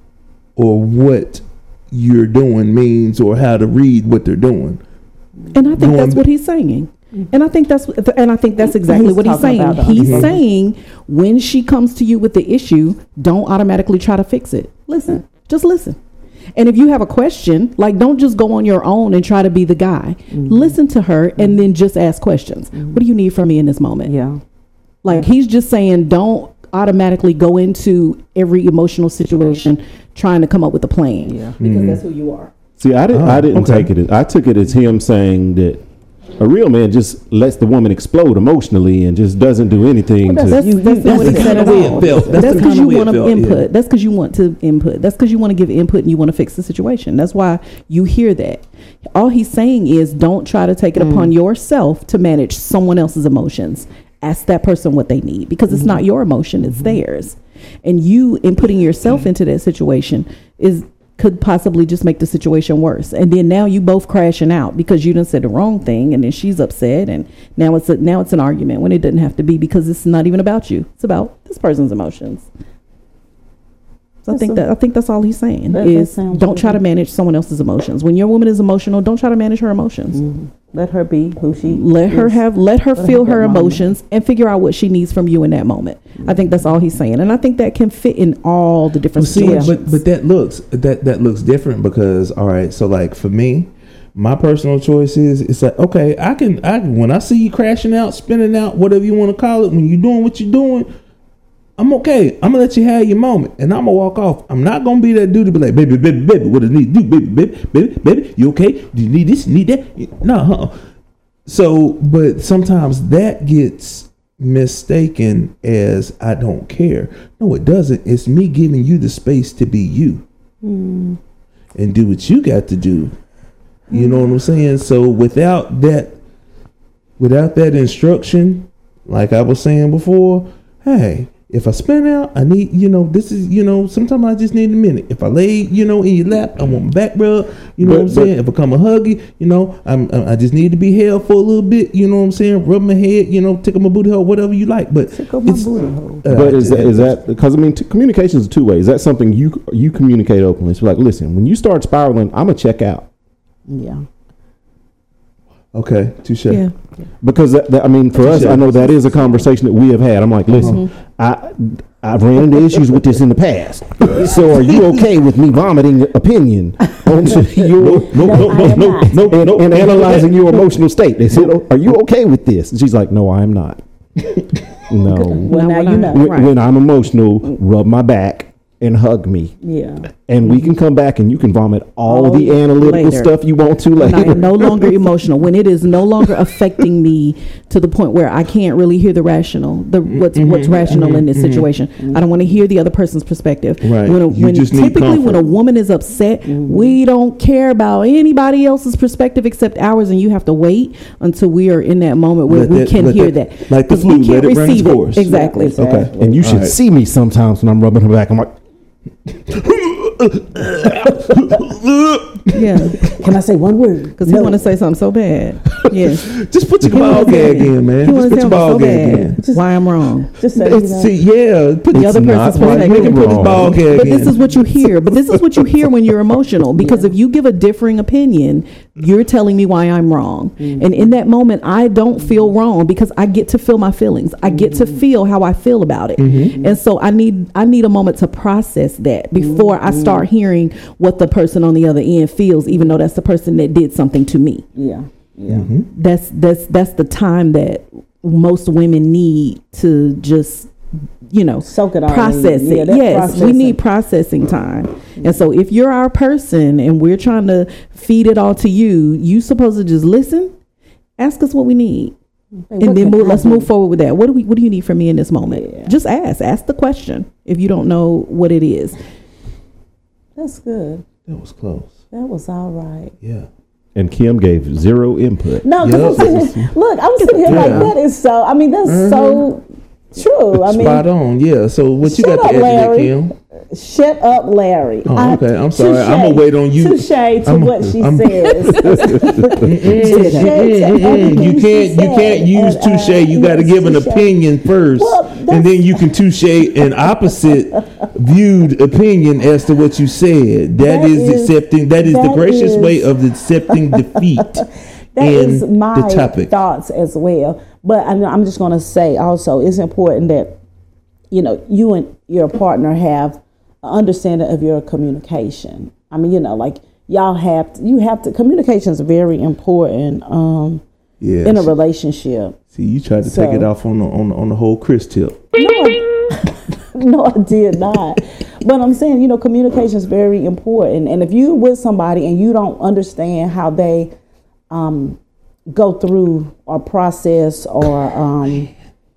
or what you're doing means or how to read what they're doing. And I think Going that's ba- what he's saying. And I think that's and I think that's exactly He's what he's talking saying. about the He's unspoken. saying when she comes to you with the issue, don't automatically try to fix it. Listen, just listen. And if you have a question, like don't just go on your own and try to be the guy. Listen to her and then just ask questions. What do you need from me in this moment? yeah. Like he's just saying don't automatically go into every emotional situation trying to come up with a plan. Yeah. Because that's who you are. See, I didn't. Oh, I didn't okay. take it. As, I took it as him saying that a real man just lets the woman explode emotionally and just doesn't do anything Well, to. that's- That's, You- that's you- not what he that's said the at kind of way all. it felt. That's the That's kind because of you way it want to felt, input. yeah. That's because you want to input. That's because you want to give input and you want to fix the situation. That's why you hear that. All he's saying is don't try to take it upon yourself to manage someone else's emotions. Ask that person what they need because it's not your emotion, it's theirs. And you inputting yourself into that situation is could possibly just make the situation worse. And then now you both crashing out because you done said the wrong thing and then she's upset and now it's a, now it's an argument when it doesn't have to be because it's not even about you. It's about this person's emotions. So I That's think a- that I think that's all he's saying That- that is sounds don't try good. to manage someone else's emotions. When your woman is emotional, don't try to manage her emotions. Mhm. Let her be who she Let her is. have let her Let feel her her have that emotions and figure out what she needs from you in that moment. I think that's all he's saying. And I think that can fit in all the Well, different see, situations. but but that looks that that looks different because all right, so like for me, my personal choice is it's like okay, I can I when I see you crashing out, spinning out, whatever you want to call it, when you're doing what you're doing, I'm okay. I'm gonna let you have your moment, and I'm gonna walk off. I'm not gonna be that dude to be like, baby, baby, baby, what do you need to do, baby, baby, baby, baby, you okay? Do you need this? Need that? No, huh? So, but sometimes that gets mistaken as I don't care. No, it doesn't. It's me giving you the space to be you and do what you got to do. You know what I'm saying? So without that without that instruction, like I was saying before, hey, if I spin out, I need, you know, this is, you know, sometimes I just need a minute. If I lay, you know, in your lap, I want my back rub, you know But- what I'm saying? If I come a huggy, you know, I'm, I just need to be held for a little bit, you know what I'm saying? Rub my head, you know, tickle my booty hole, whatever you like. But Tickle my it's- booty hole. uh, But is that, is it's- that because I mean t- communication is two ways. Is that something you you communicate openly? It's like, listen, when you start spiraling, I'm gonna check out Yeah. Okay, touche. Yeah. because that, that, I mean for us, Touche. I know that is a conversation that we have had. I'm like, listen, I I've ran into issues with this in the past. So are you okay with me vomiting opinion onto your No, no, I no, am no, not. no, and, no, and no, analyzing your emotional state? They said, oh, are you okay with this? And she's like, no, I am not. No. Well, No, now we're you not. know. When, Right. when I'm emotional, rub my back and hug me. Yeah. And we can come back and you can vomit all Oh, the analytical later. stuff you want to When I later. am no longer emotional, when it is no longer affecting me to the point where I can't really hear the rational, the what's what's rational in this situation. I don't want to hear the other person's perspective. Right. When, a, You when just need typically when a comfort. woman is upset, we don't care about anybody else's perspective except ours, and you have to wait until we are in that moment where Let we that- can let hear that- that. like the 'Cause we flu, let can't it run its receive it. course. Exactly. Yeah, Okay. And you should All right. see me sometimes when I'm rubbing her back. I'm like, Yeah, Can I say one word? because he want to say something so bad. Yes, Just put your ball gag in, man. he Just want put to your tell me ball so gag bad in. why I'm wrong. Just say, you It's, know, see, yeah, put The other not person's why Make perspective. him put his wrong. ball gag But in. this is what you hear. But this is what you hear when you're emotional. Because if you give a differing opinion, you're telling me why I'm wrong. And in that moment, I don't feel wrong because I get to feel my feelings. I get to feel how I feel about it. And so I need I need a moment to process that before I start hearing what the person on the other end feels, even though that's the person that did something to me. yeah. Yeah. That's that's that's the time that most women need to just you know Soak it all in. process Yeah, it. that Yes, we processing. need processing time. And so if you're our person and we're trying to feed it all to you, you supposed to just listen, ask us what we need. Hey, And what then can move, I let's do? move forward with that. What do we what do you need from me in this moment? Yeah. Just ask. Ask the question if you don't know what it is. That's good. That was close. That was all right. Yeah. and Kim gave zero input. No, because Yup. I'm sitting here, look, I'm sitting here like Yeah. that is so. I mean, that's so true. I mean, Spot on. Yeah. So what you Shut got to up, add to that, Larry. Kim? shut up, Larry. Oh, I- okay. I'm sorry. touche- I'm gonna wait on you. Touche to I'm- what she I'm- says. Touche to Mm-mm, everything you she can't you said. can't use And, uh, touche. You got to yes, give an touche. opinion first, Well, that's- and then you can touche an opposite viewed opinion as to what you said. That that is, is- accepting. That is the that gracious is- way of accepting defeat. That in is my the topic. thoughts as well. But I'm, I'm just going to say also, it's important that, you know, you and your partner have an understanding of your communication. I mean, you know, like y'all have to, you have to, communication is very important um, Yeah. in a relationship. See, you tried to So- take it off on the on the, on the whole Chris tip. No, I, no, I did not. But I'm saying, you know, communication is very important. And if you're with somebody and you don't understand how they um, go through or process or um,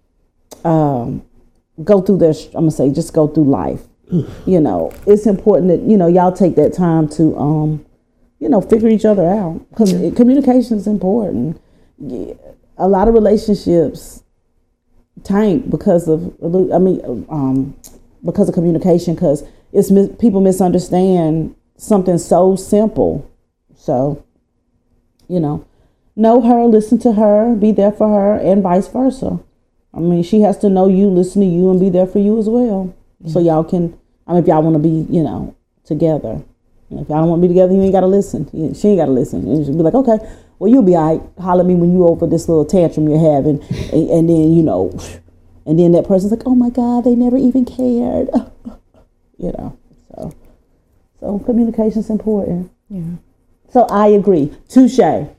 um, go through their, I'm gonna say, just go through life. You know, it's important that, you know, y'all take that time to, um, you know, figure each other out, because communication is important. Yeah, a lot of relationships tank because of, I mean, um, because of communication, because it's mis- people misunderstand something so simple. So, you know, know her, listen to her, be there for her, and vice versa. I mean, she has to know you, listen to you, and be there for you as well. Mm-hmm. So y'all can, I mean, if y'all want to be, you know, together. If y'all don't want to be together, you ain't got to listen. She ain't got to listen. You should be like, okay, well, you'll be all right. Holler at me when you over this little tantrum you're having. And, and then, you know, and then that person's like, oh my God, they never even cared. You know, so, so communication's important. Yeah. So I agree. Touche.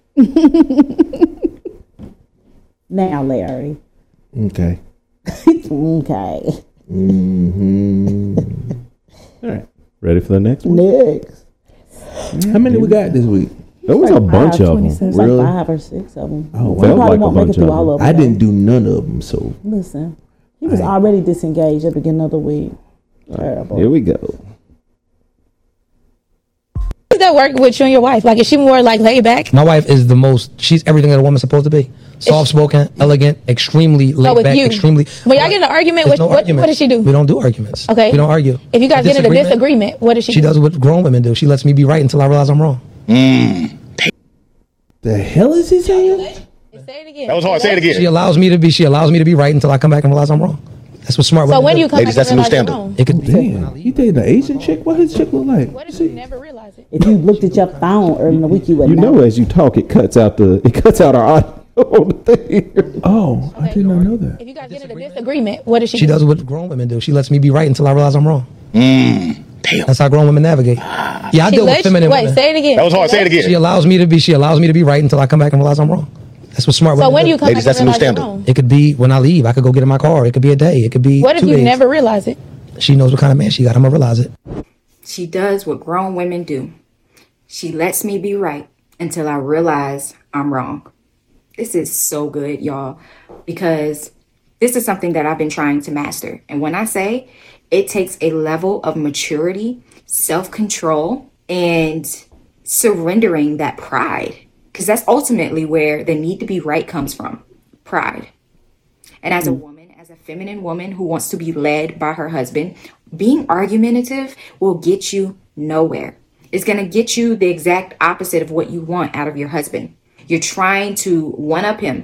Now, Larry. Okay. Okay. Mm-hmm. All right. Ready for the next one? Next. How many we got this week? There was a bunch Five, of them. It's Really? like five or six of them. Oh, We felt probably like a won't make it bunch through of all them. of them. I though. didn't do none of them, so Listen, he was I- already disengaged at the beginning of the week. Terrible. Here we go. How does that work with you and your wife? Like, is she more like laid back? My wife is the most, she's everything that a woman's supposed to be. soft-spoken, elegant, extremely laid with back, you. extremely. When y'all get in an argument, There's what, no what, arguments. what does she do? We don't do arguments. Okay. We don't argue. If you guys get into Disagreement, disagreement, what does she, She do? does what grown women do. She lets me be right until I realize I'm wrong. The hell is he saying? Say it again. That was hard. Say it She again. allows me to be. She allows me to be right until I come back and realize I'm wrong. That's what smart So women when do. do you come Ladies, back that's the new and realize standard. you're wrong? It could Damn, he dating an Asian chick? What his chick look like? What if you never realize it? If you looked at your phone earlier in the week, you would You know. know, as you talk, it cuts out the it cuts out our audio on the thing. Oh, I did not know that. If you guys get into disagreement, what does she, She do? does what grown women do. She lets me be right until I realize I'm wrong. Damn. That's how grown women navigate. Yeah, I She deal with lets- feminine Wait, women. say it again. That was hard. Say it She again. allows me to be. She allows me to be right until I come back and realize I'm wrong. That's what smart So women when do. do you come Ladies, back that's and the new realize you're standard. wrong? It could be when I leave. I could go get in my car. It could be a day. It could be What if two you days. never realize it? She knows what kind of man she got. I'm gonna realize it. She does what grown women do. She lets me be right until I realize I'm wrong. This is so good, y'all, because this is something that I've been trying to master. And when I say it takes a level of maturity, self-control, and surrendering that pride, because that's ultimately where the need to be right comes from, pride. And as a woman, as a feminine woman who wants to be led by her husband, being argumentative will get you nowhere. It's going to get you the exact opposite of what you want out of your husband. You're trying to one-up him.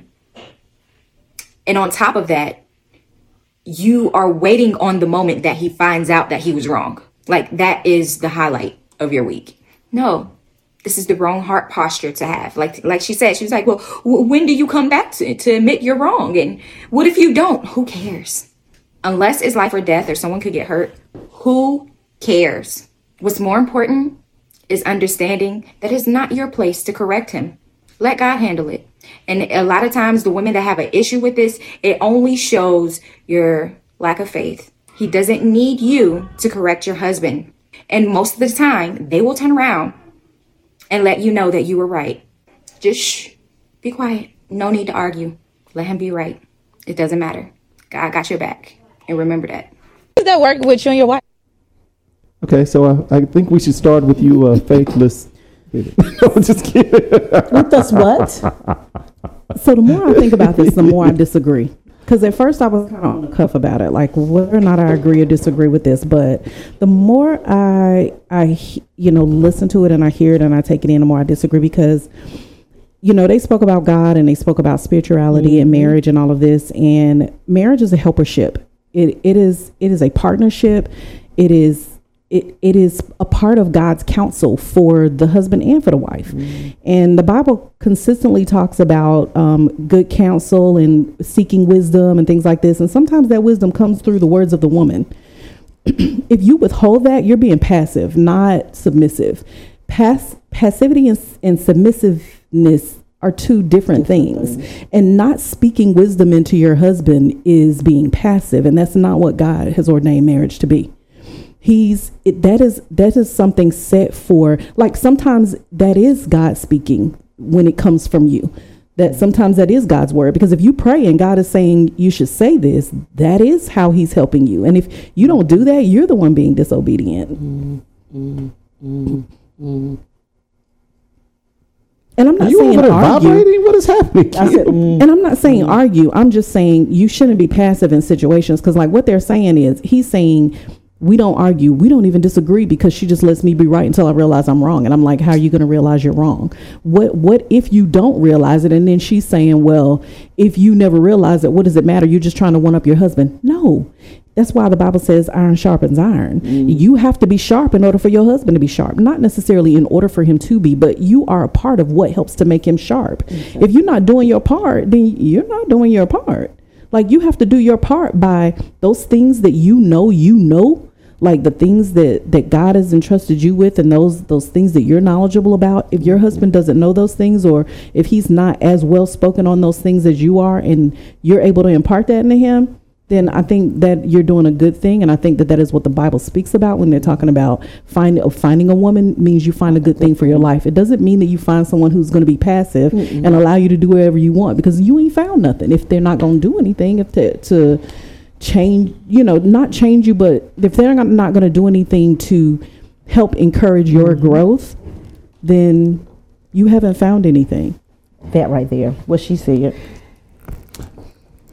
And on top of that, you are waiting on the moment that he finds out that he was wrong. Like that is the highlight of your week. No, this is the wrong heart posture to have. Like, like she said, she was like, well, w- when do you come back to, to admit you're wrong? And what if you don't? Who cares? Unless it's life or death or someone could get hurt, who cares? What's more important is understanding that it's not your place to correct him. Let God handle it. And a lot of times the women that have an issue with this, it only shows your lack of faith. He doesn't need you to correct your husband. And most of the time, they will turn around and let you know that you were right. Just shh, be quiet. No need to argue. Let him be right. It doesn't matter. God got your back. And remember that. Does that work with you and your wife? Okay, so I, I think we should start with you, uh, faithless. I'm just kidding. With us what? So the more I think about this, the more I disagree. Because at first I was kind of on the cuff about it, like whether or not I agree or disagree with this. But the more I, I, you know, listen to it and I hear it and I take it in, the more I disagree because, you know, they spoke about God and they spoke about spirituality mm-hmm. and marriage and all of this. And marriage is a helpership. It it is it is a partnership. It is. It, it is a part of God's counsel for the husband and for the wife. Mm-hmm. And the Bible consistently talks about um, good counsel and seeking wisdom and things like this. And sometimes that wisdom comes through the words of the woman. If you withhold that, you're being passive, not submissive. Pass, passivity and, and submissiveness are two different, different things. things. And not speaking wisdom into your husband is being passive. And that's not what God has ordained marriage to be. He's it, that is that is something set for, like sometimes that is God speaking when it comes from you. That sometimes that is God's word, because if you pray and God is saying you should say this, that is how he's helping you. And if you don't do that, you're the one being disobedient. Mm, mm, mm, mm. And I'm not you saying over there argue. Vibrating? What is happening? I said, mm, and I'm not saying mm. argue. I'm just saying you shouldn't be passive in situations, because like what they're saying is he's saying, we don't argue. We don't even disagree because she just lets me be right until I realize I'm wrong. And I'm like, how are you going to realize you're wrong? What What if you don't realize it? And then she's saying, well, if you never realize it, what does it matter? You're just trying to one up your husband. No, that's why the Bible says iron sharpens iron. Mm. You have to be sharp in order for your husband to be sharp. Not necessarily in order for him to be, but you are a part of what helps to make him sharp. Okay. If you're not doing your part, then you're not doing your part. Like you have to do your part by those things that you know, you know, like the things that, that God has entrusted you with, and those those things that you're knowledgeable about. If your husband doesn't know those things, or if he's not as well spoken on those things as you are, and you're able to impart that into him, then I think that you're doing a good thing. And I think that that is what the Bible speaks about when they're talking about find, finding a woman means you find a good thing for your life. It doesn't mean that you find someone who's going to be passive Mm-mm. and allow you to do whatever you want, because you ain't found nothing if they're not going to do anything, if to, to change, you know, not change you, but if they're not, not going to do anything to help encourage your mm-hmm. growth, then you haven't found anything. That right there, what she said.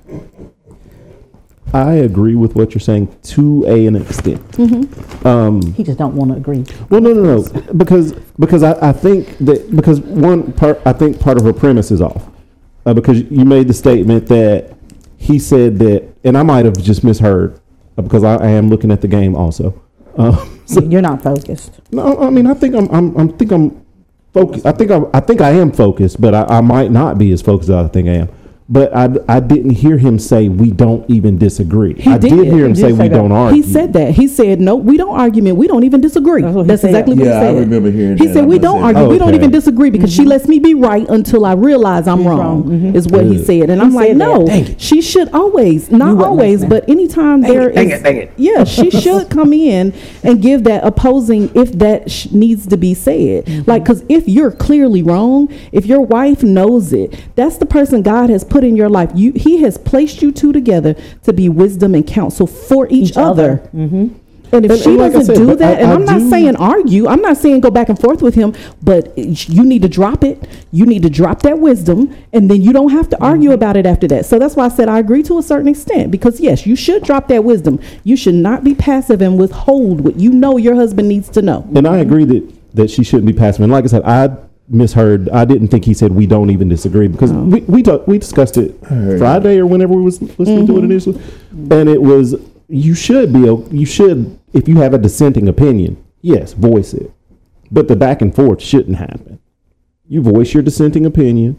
I agree with what you're saying to a an extent. Mm-hmm. Um, he just don't want to agree. Well, no, no, no, because because I, I think that because one part I think part of her premise is off uh, because you made the statement that he said that, and I might have just misheard uh, because I, I am looking at the game also. Uh, so, You're not focused. No, I mean I think I'm I'm, I'm think I'm focused. I think I I think I am focused, but I, I might not be as focused as I think I am. But I, I didn't hear him say we don't even disagree. He I did. did hear him He say did we say don't that. argue. He said that. He said no, we don't argument. We don't even disagree. That's, That's exactly what yeah, he said. I remember hearing he that. said I we must don't say argue. that. We don't Okay. even disagree because Mm-hmm. she lets me be right until I realize I'm wrong. wrong. Mm-hmm. Is what he Good. said, and He I'm like, said that. no, Dang she should always, not You wasn't always, listening. but anytime there it, dang is, it, dang it. yeah, she should come in and give that opposing if that sh- needs to be said. Mm-hmm. Like, because if you're clearly wrong, if your wife knows it, that's the person God has put in your life. You, He has placed you two together to be wisdom and counsel for each, Each other. other. Mm-hmm. And if And- she and like I doesn't said, do but that, I- and I I'm not do- saying argue, I'm not saying go back and forth with him, but you need to drop it. You need to drop that wisdom, and then you don't have to argue about it after that. So that's why I said I agree to a certain extent, because yes, you should drop that wisdom. You should not be passive and withhold what you know your husband needs to know. And I agree that, that she shouldn't be passive. And like I said, I misheard. I didn't think he said we don't even disagree because Oh. we we, talk, we discussed it Friday or whenever we was listening to it initially, and it was you should be a, you should if you have a dissenting opinion, yes, voice it, but the back and forth shouldn't happen. You voice your dissenting opinion,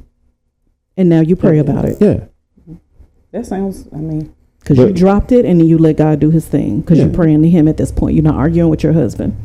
And now you pray about it. yeah. That sounds, I mean, Because you But- dropped it and you let God do his thing. Because Yeah. you're praying to him at this point. You're not arguing with your husband.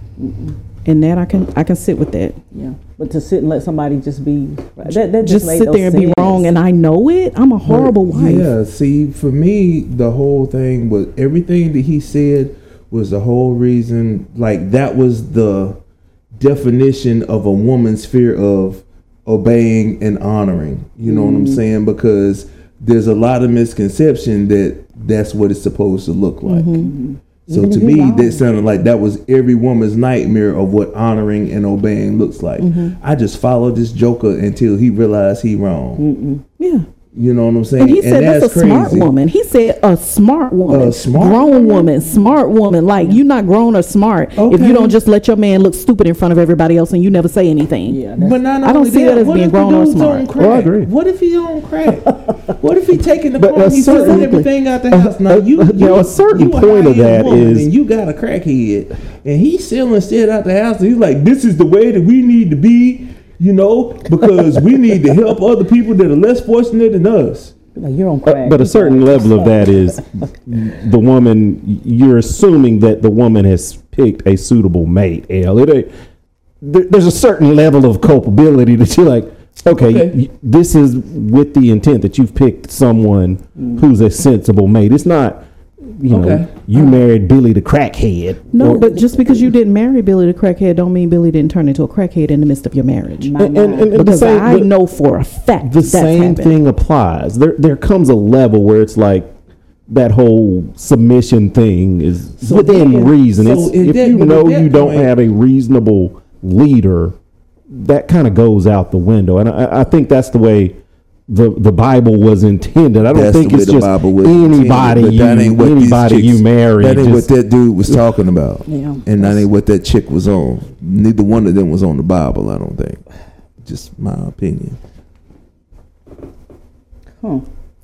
And that I can I can sit with that. yeah. But to sit and let somebody just be, that, that just, Just made sit no there and be sense. wrong and I know it. I'm a horrible wife. Yeah, see, for me, the whole thing was everything that he said was the whole reason. Like that was the definition of a woman's fear of obeying and honoring. You know Mm. what I'm saying? Because there's a lot of misconception that that's what it's supposed to look like. Mm-hmm. So Even to if you're me, wrong. that sounded like that was every woman's nightmare of what honoring and obeying looks like. Mm-hmm. I just followed this joker until he realized he wrong. Yeah. You know what I'm saying? And he said that's, a smart crazy. woman. He said a smart woman. A smart grown woman? woman. Smart woman. Like you're not grown or smart if Okay. you don't just let your man look stupid in front of everybody else and you never say anything. Yeah, that's, But not I don't only see that as what being if the grown or dude's smart. on crack? Oh, I agree. What if he on crack? What if he taking the But car a and he's selling certain- everything out the house? Now you, uh, you, now, a certain you a point of high-end that woman is- and you got a crackhead, and he's selling shit out the house. And he's like, "This is the way that we need to be," you know, because we need to help other people that are less fortunate than us. like, you're on Uh, crack. but a certain level of that is the woman. You're assuming that the woman has picked a suitable mate. L. It ain't, there, there's a certain level of culpability that you're like, okay, Okay. y- this is with the intent that you've picked someone who's a sensible mate. It's not, you know, Okay. you married Billy the crackhead. No, Or- but just because you didn't marry Billy the crackhead don't mean Billy didn't turn into a crackhead in the midst of your marriage. My and, and, mind. and the Because same, I the- know for a fact the that's same happened. thing applies. There there comes a level where it's like that whole submission thing is So within then- reason. so It's, in if that- you but know at that you don't point- have a reasonable leader, that kind of goes out the window. And I, I think that's the way the the Bible was intended. I don't That's think the way it's the just Bible was anybody intended, you but that ain't what these anybody you chicks- marry. That ain't just- what that dude was talking about. Yeah. And that ain't what that chick was on. Neither one of them was on the Bible, I don't think. Just my opinion. Huh.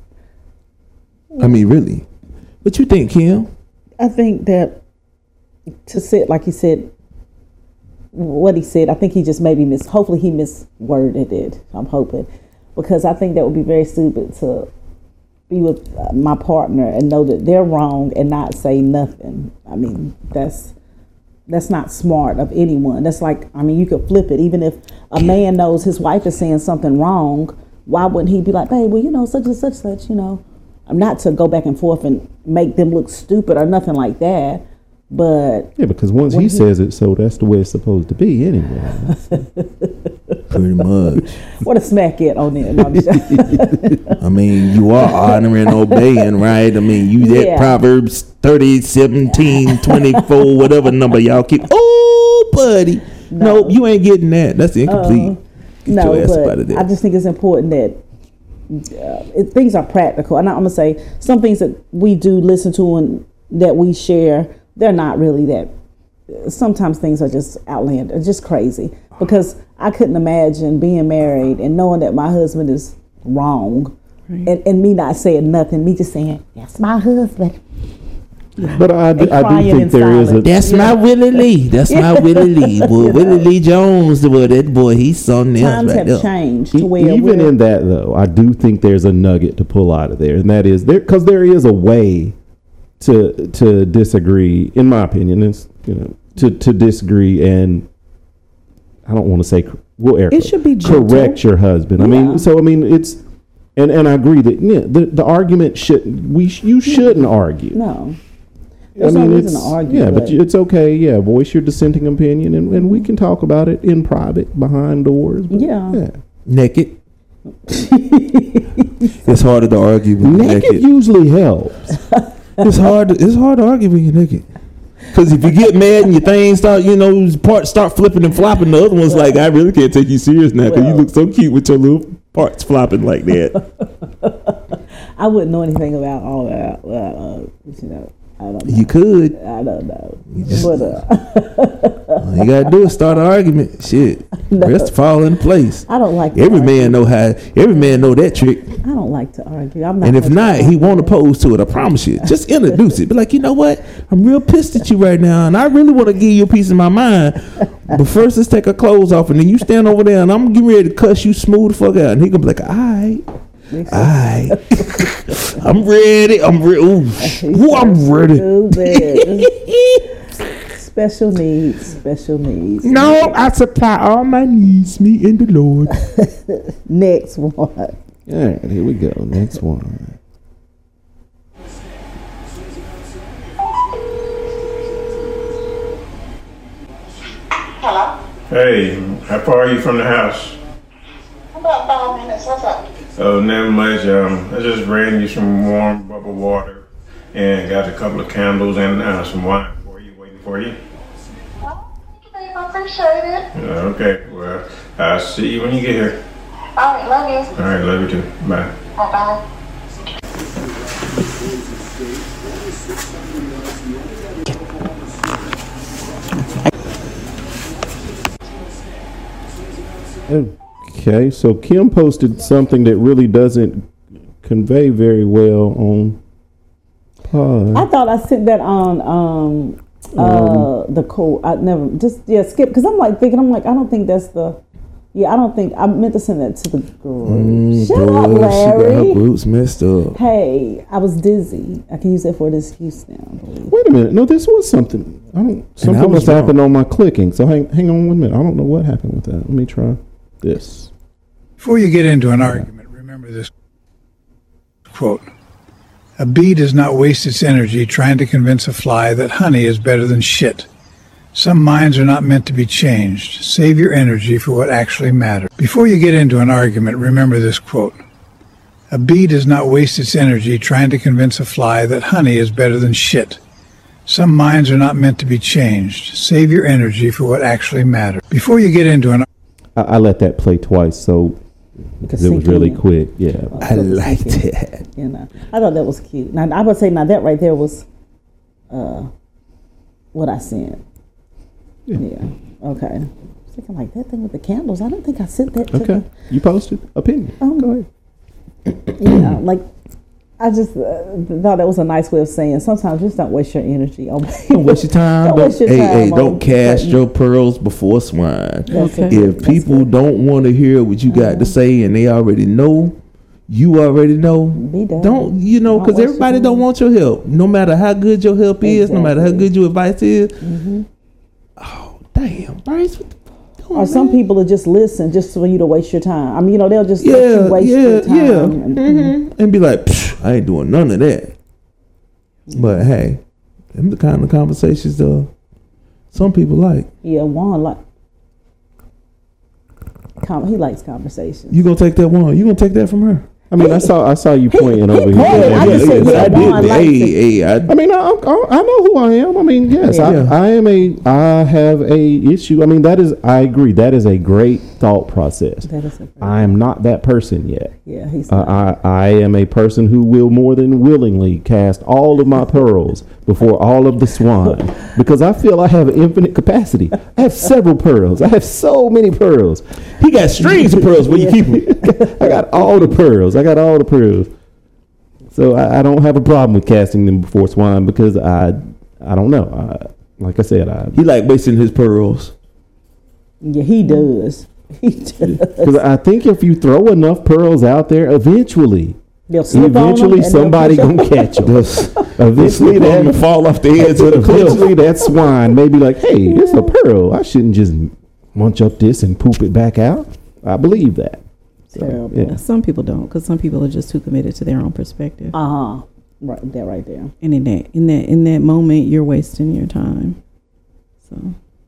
I mean, really. What you think, Kim? I think that to sit, like he said, what he said, I think he just maybe mis. Hopefully, he misworded it. I'm hoping, because I think that would be very stupid to be with uh, my partner and know that they're wrong and not say nothing. I mean, that's that's not smart of anyone. That's like, I mean, you could flip it. Even if a man knows his wife is saying something wrong, why wouldn't he be like, "Hey, well, you know, such and such, such, you know." I'm not to go back and forth and make them look stupid or nothing like that, but yeah, because once when he he- says it, so that's the way it's supposed to be anyway. Pretty much. what a smack it on it. No, I'm just- I mean, you are honoring, obeying, right? I mean, you that Yeah. Proverbs thirty, seventeen, twenty-four, whatever number y'all keep. Oh, buddy. No. Nope, you ain't getting that. That's incomplete. Uh, Get no, your ass up out of but there. I just think it's important that uh, it, things are practical. And I'm gonna say some things that we do listen to and that we share, they're not really that. Sometimes things are just outlandish, just crazy. Because I couldn't imagine being married and knowing that my husband is wrong, right. and, and me not saying nothing, me just saying, "That's my husband." But I, do, I do think there silence. is a. That's yeah. my Willie Lee. That's my Willie Lee. Boy, Willie Lee Jones, the boy, that boy, he's something else. Times right have there. changed to E- where even in that though, I do think there's a nugget to pull out of there, and that is there because there is a way to to disagree. In my opinion, is you know to to disagree, and I don't want to say well, air It should be gentle. correct your husband. I Yeah. mean, so I mean it's. And, and I agree that yeah, the, the argument should we sh- you shouldn't argue. no. I There's mean, no it's, reason to argue. yeah, but it's okay. Yeah, voice your dissenting opinion, and, and we can talk about it in private behind doors. But Yeah. yeah. Naked. It's harder to argue when you're Naked naked. usually helps. It's hard. To, it's hard to argue when you're naked. Because if you get mad and your things start, you know, parts start flipping and flopping, the other one's like, I really can't take you serious now because you Well. look so cute with your little parts flopping like that. I wouldn't know anything about all that. Well, uh, you know, I don't know. You could. I don't know. just- But uh, All you gotta do is start an argument. Shit, No. rest fall into place. I don't like to Every argue. man know how. Every man know that trick. I don't like to argue. I'm not. And if much not, of a- he won't oppose to it. I promise you. Just introduce it. Be like, you know what? I'm real pissed at you right now, and I really want to give you a piece of my mind. But first, let's take our clothes off, and then you stand over there, and I'm getting ready to cuss you smooth the fuck out. And he gonna be like, all right, all right, I'm ready. I'm ready. Ooh, Ooh, I'm ready. Stupid. Special needs. Special needs. No, I supply all my needs. Me and the Lord. Next one. All right, here we go. Next one. Hello? Hey, how far are you from the house? About five minutes. What's up? Oh, never much. Um, I just ran you some warm bubble water and got a couple of candles and uh, some wine for you, waiting for you. Well, thank you, babe. I appreciate it. Uh, okay, well, I'll see you when you get here. All right, love you. All right, love you too. Bye. Bye-bye. Okay, so Kim posted something that really doesn't convey very well on pod. I thought I sent that on um uh Um, the code. I never just yeah skip because I'm like thinking I'm like I don't think that's the yeah I don't think I meant to send that to the group. Mm, Shut boy, up, she got her Larry. groups messed up. Hey, I was dizzy. I can use that for an excuse now. I believe. Wait a minute. No, this was something. I don't. Something I was must happen on my clicking. So hang, hang on one minute. I don't know what happened with that. Let me try this. Before you get into an argument, remember this quote. A bee does not waste its energy trying to convince a fly that honey is better than shit. Some minds are not meant to be changed. Save your energy for what actually matters. Before you get into an argument, remember this quote. A bee does not waste its energy trying to convince a fly that honey is better than shit. Some minds are not meant to be changed. Save your energy for what actually matters. Before you get into an I, I let that play twice, so because it was sink really in. quick. Yeah. Oh, I so it was like sinking. that. You know, I thought that was cute. Now I would say now that right there was uh what I sent. Yeah. Yeah. Okay. I was thinking like that thing with the candles. I don't think I sent that. To Okay. You posted opinion. Um, Go ahead. The, yeah. Like I just uh, thought that was a nice way of saying sometimes just don't waste your energy. On Don't waste your time. Don't Don't, waste your hey, time hey, on don't cast something. your pearls before swine. That's Okay. it. If That's people good. don't want to hear what you got to say and they already know, you already know. Be done. Don't you know? Don't Because waste your everybody time. don't want your help. No matter how good your help is, no matter how Exactly. good your advice is. Mm-hmm. Oh damn, Bryce! What the fuck going Or some man? people will just listen just for you to waste your time. I mean, you know, they'll just let yeah, you waste yeah, your time. yeah, And, hmm and be like, "Psh, I ain't doing none of that. But hey, them the kind of conversations though some people like. yeah, Juan like. Com- he likes conversations. You gonna take that one? You gonna take that from her? I mean, I saw I saw you pointing over here. pointed. I just said, yeah, I Juan did. likes Hey, it. hey, I, I mean, I, I, I know who I am. I mean, yes, Yeah. I, I am a. I have a issue. I mean, that is. I agree. That is a great thing thought process. That is a I am not that person yet. Yeah, he's Uh, not. I, I am a person who will more than willingly cast all of my pearls before all of the swine because I feel I have infinite capacity. I have several pearls. I have so many pearls. He got strings of pearls where you keep them. I got all the pearls. I got all the pearls. So I, I don't have a problem with casting them before swine because I I don't know. I, like I said, I He like wasting his pearls. Yeah, he does. He does. because I think if you throw enough pearls out there, eventually, They'll slip on 'em eventually and somebody they'll- gonna catch them. Eventually Eventually they're gonna that fall off the edge of the cliff. eventually that swine may be like, hey, it's a pearl. I shouldn't just munch up this and poop it back out. I believe that. So, Terrible. yeah. Some people don't, because some people are just too committed to their own perspective. Uh huh. Right there, right there. And in that, in that, in that moment, you're wasting your time. So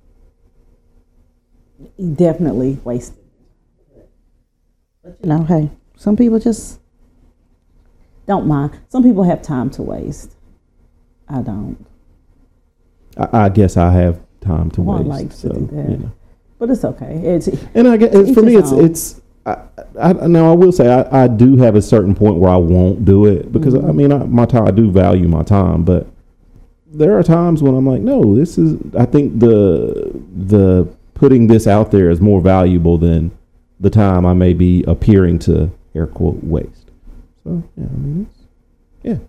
He definitely wasted. But you know, hey, some people just don't mind. Some people have time to waste. I don't. I, I guess I have time to One waste. likes so, to do that. you know. But it's okay. It's And I guess it's, each for me, his it's own. it's. I, I, now I will say I, I do have a certain point where I won't do it because Mm-hmm. I mean I, my time I do value my time, but there are times when I'm like, no, this is. I think the the putting this out there is more valuable than the time I may be appearing to air quote waste. So yeah, I mean, it's, yeah.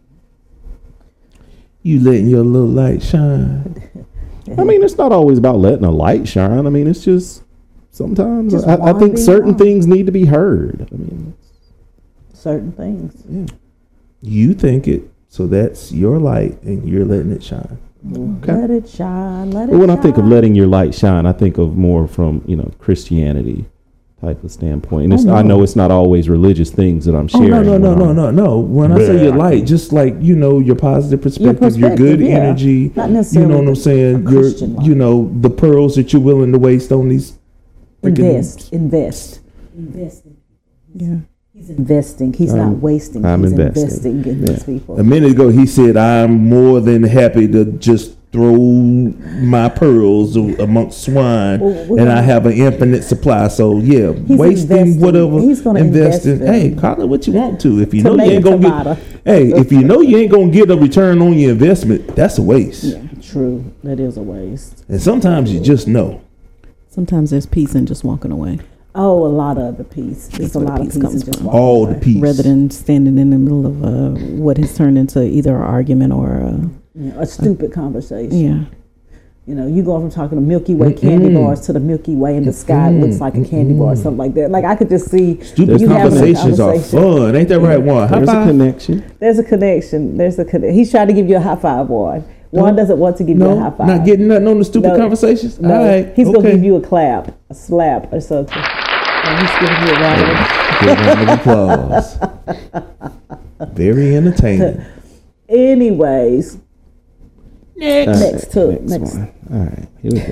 You letting your little light shine. I mean, it's not always about letting a light shine. I mean, it's just sometimes Just I, I wanna think be certain known. things need to be heard. I mean, certain things. yeah. You think it, so that's your light, and you're letting it shine. Okay. Let it shine. Let it But when shine. I think of letting your light shine, I think of more from, you know, Christianity type of standpoint. And it's, Oh, no. I know it's not always religious things that I'm Oh sharing. no no no when no I'm- no no! When I say your light, just like you know your positive perspective, your, perspective, good yeah. energy. Not You necessarily know what I'm a saying? Christian Your light. you know the pearls that you're willing to waste on these. freaking- invest, invest, investing. yeah. He's investing. He's I'm- not wasting. I'm He's investing. investing in Yeah. these people. A minute ago, he said, "I'm more than happy to just throw my pearls a- amongst swine, Well, we're and I gonna- have an infinite supply." So yeah, He's wasting investing. whatever. He's gonna invest in. in Hey, them. call it what you want to. If you know Tomato, you ain't gonna tomato. get, hey, if you know you ain't gonna get a return on your investment, that's a waste. Yeah, true. That is a waste. And sometimes you just know. Sometimes there's peace in just walking away, Oh, a lot of the peace. There's a where the lot of peace peace comes in just from. walking All the away. peace. rather than standing in the middle of uh, what has turned into either an argument or a, You know, a stupid conversation. yeah. You know, you go from talking to Milky Way candy bars to the Milky Way in the sky it looks like a candy bar or something like that. Like I could just see Stupid you having a conversations are conversation. fun, ain't that right, Juan? High There's a five. connection. There's a connection. There's a connection. He's trying to give you a high five, Juan. Juan doesn't want to give you a high No, five. not getting nothing on the stupid No. conversations. No, All right, he's okay. gonna give you a clap, a slap, or something. And he's giving you a round. Good round of applause. Very entertaining. Anyways, Next, next to next, next. one. All right, here we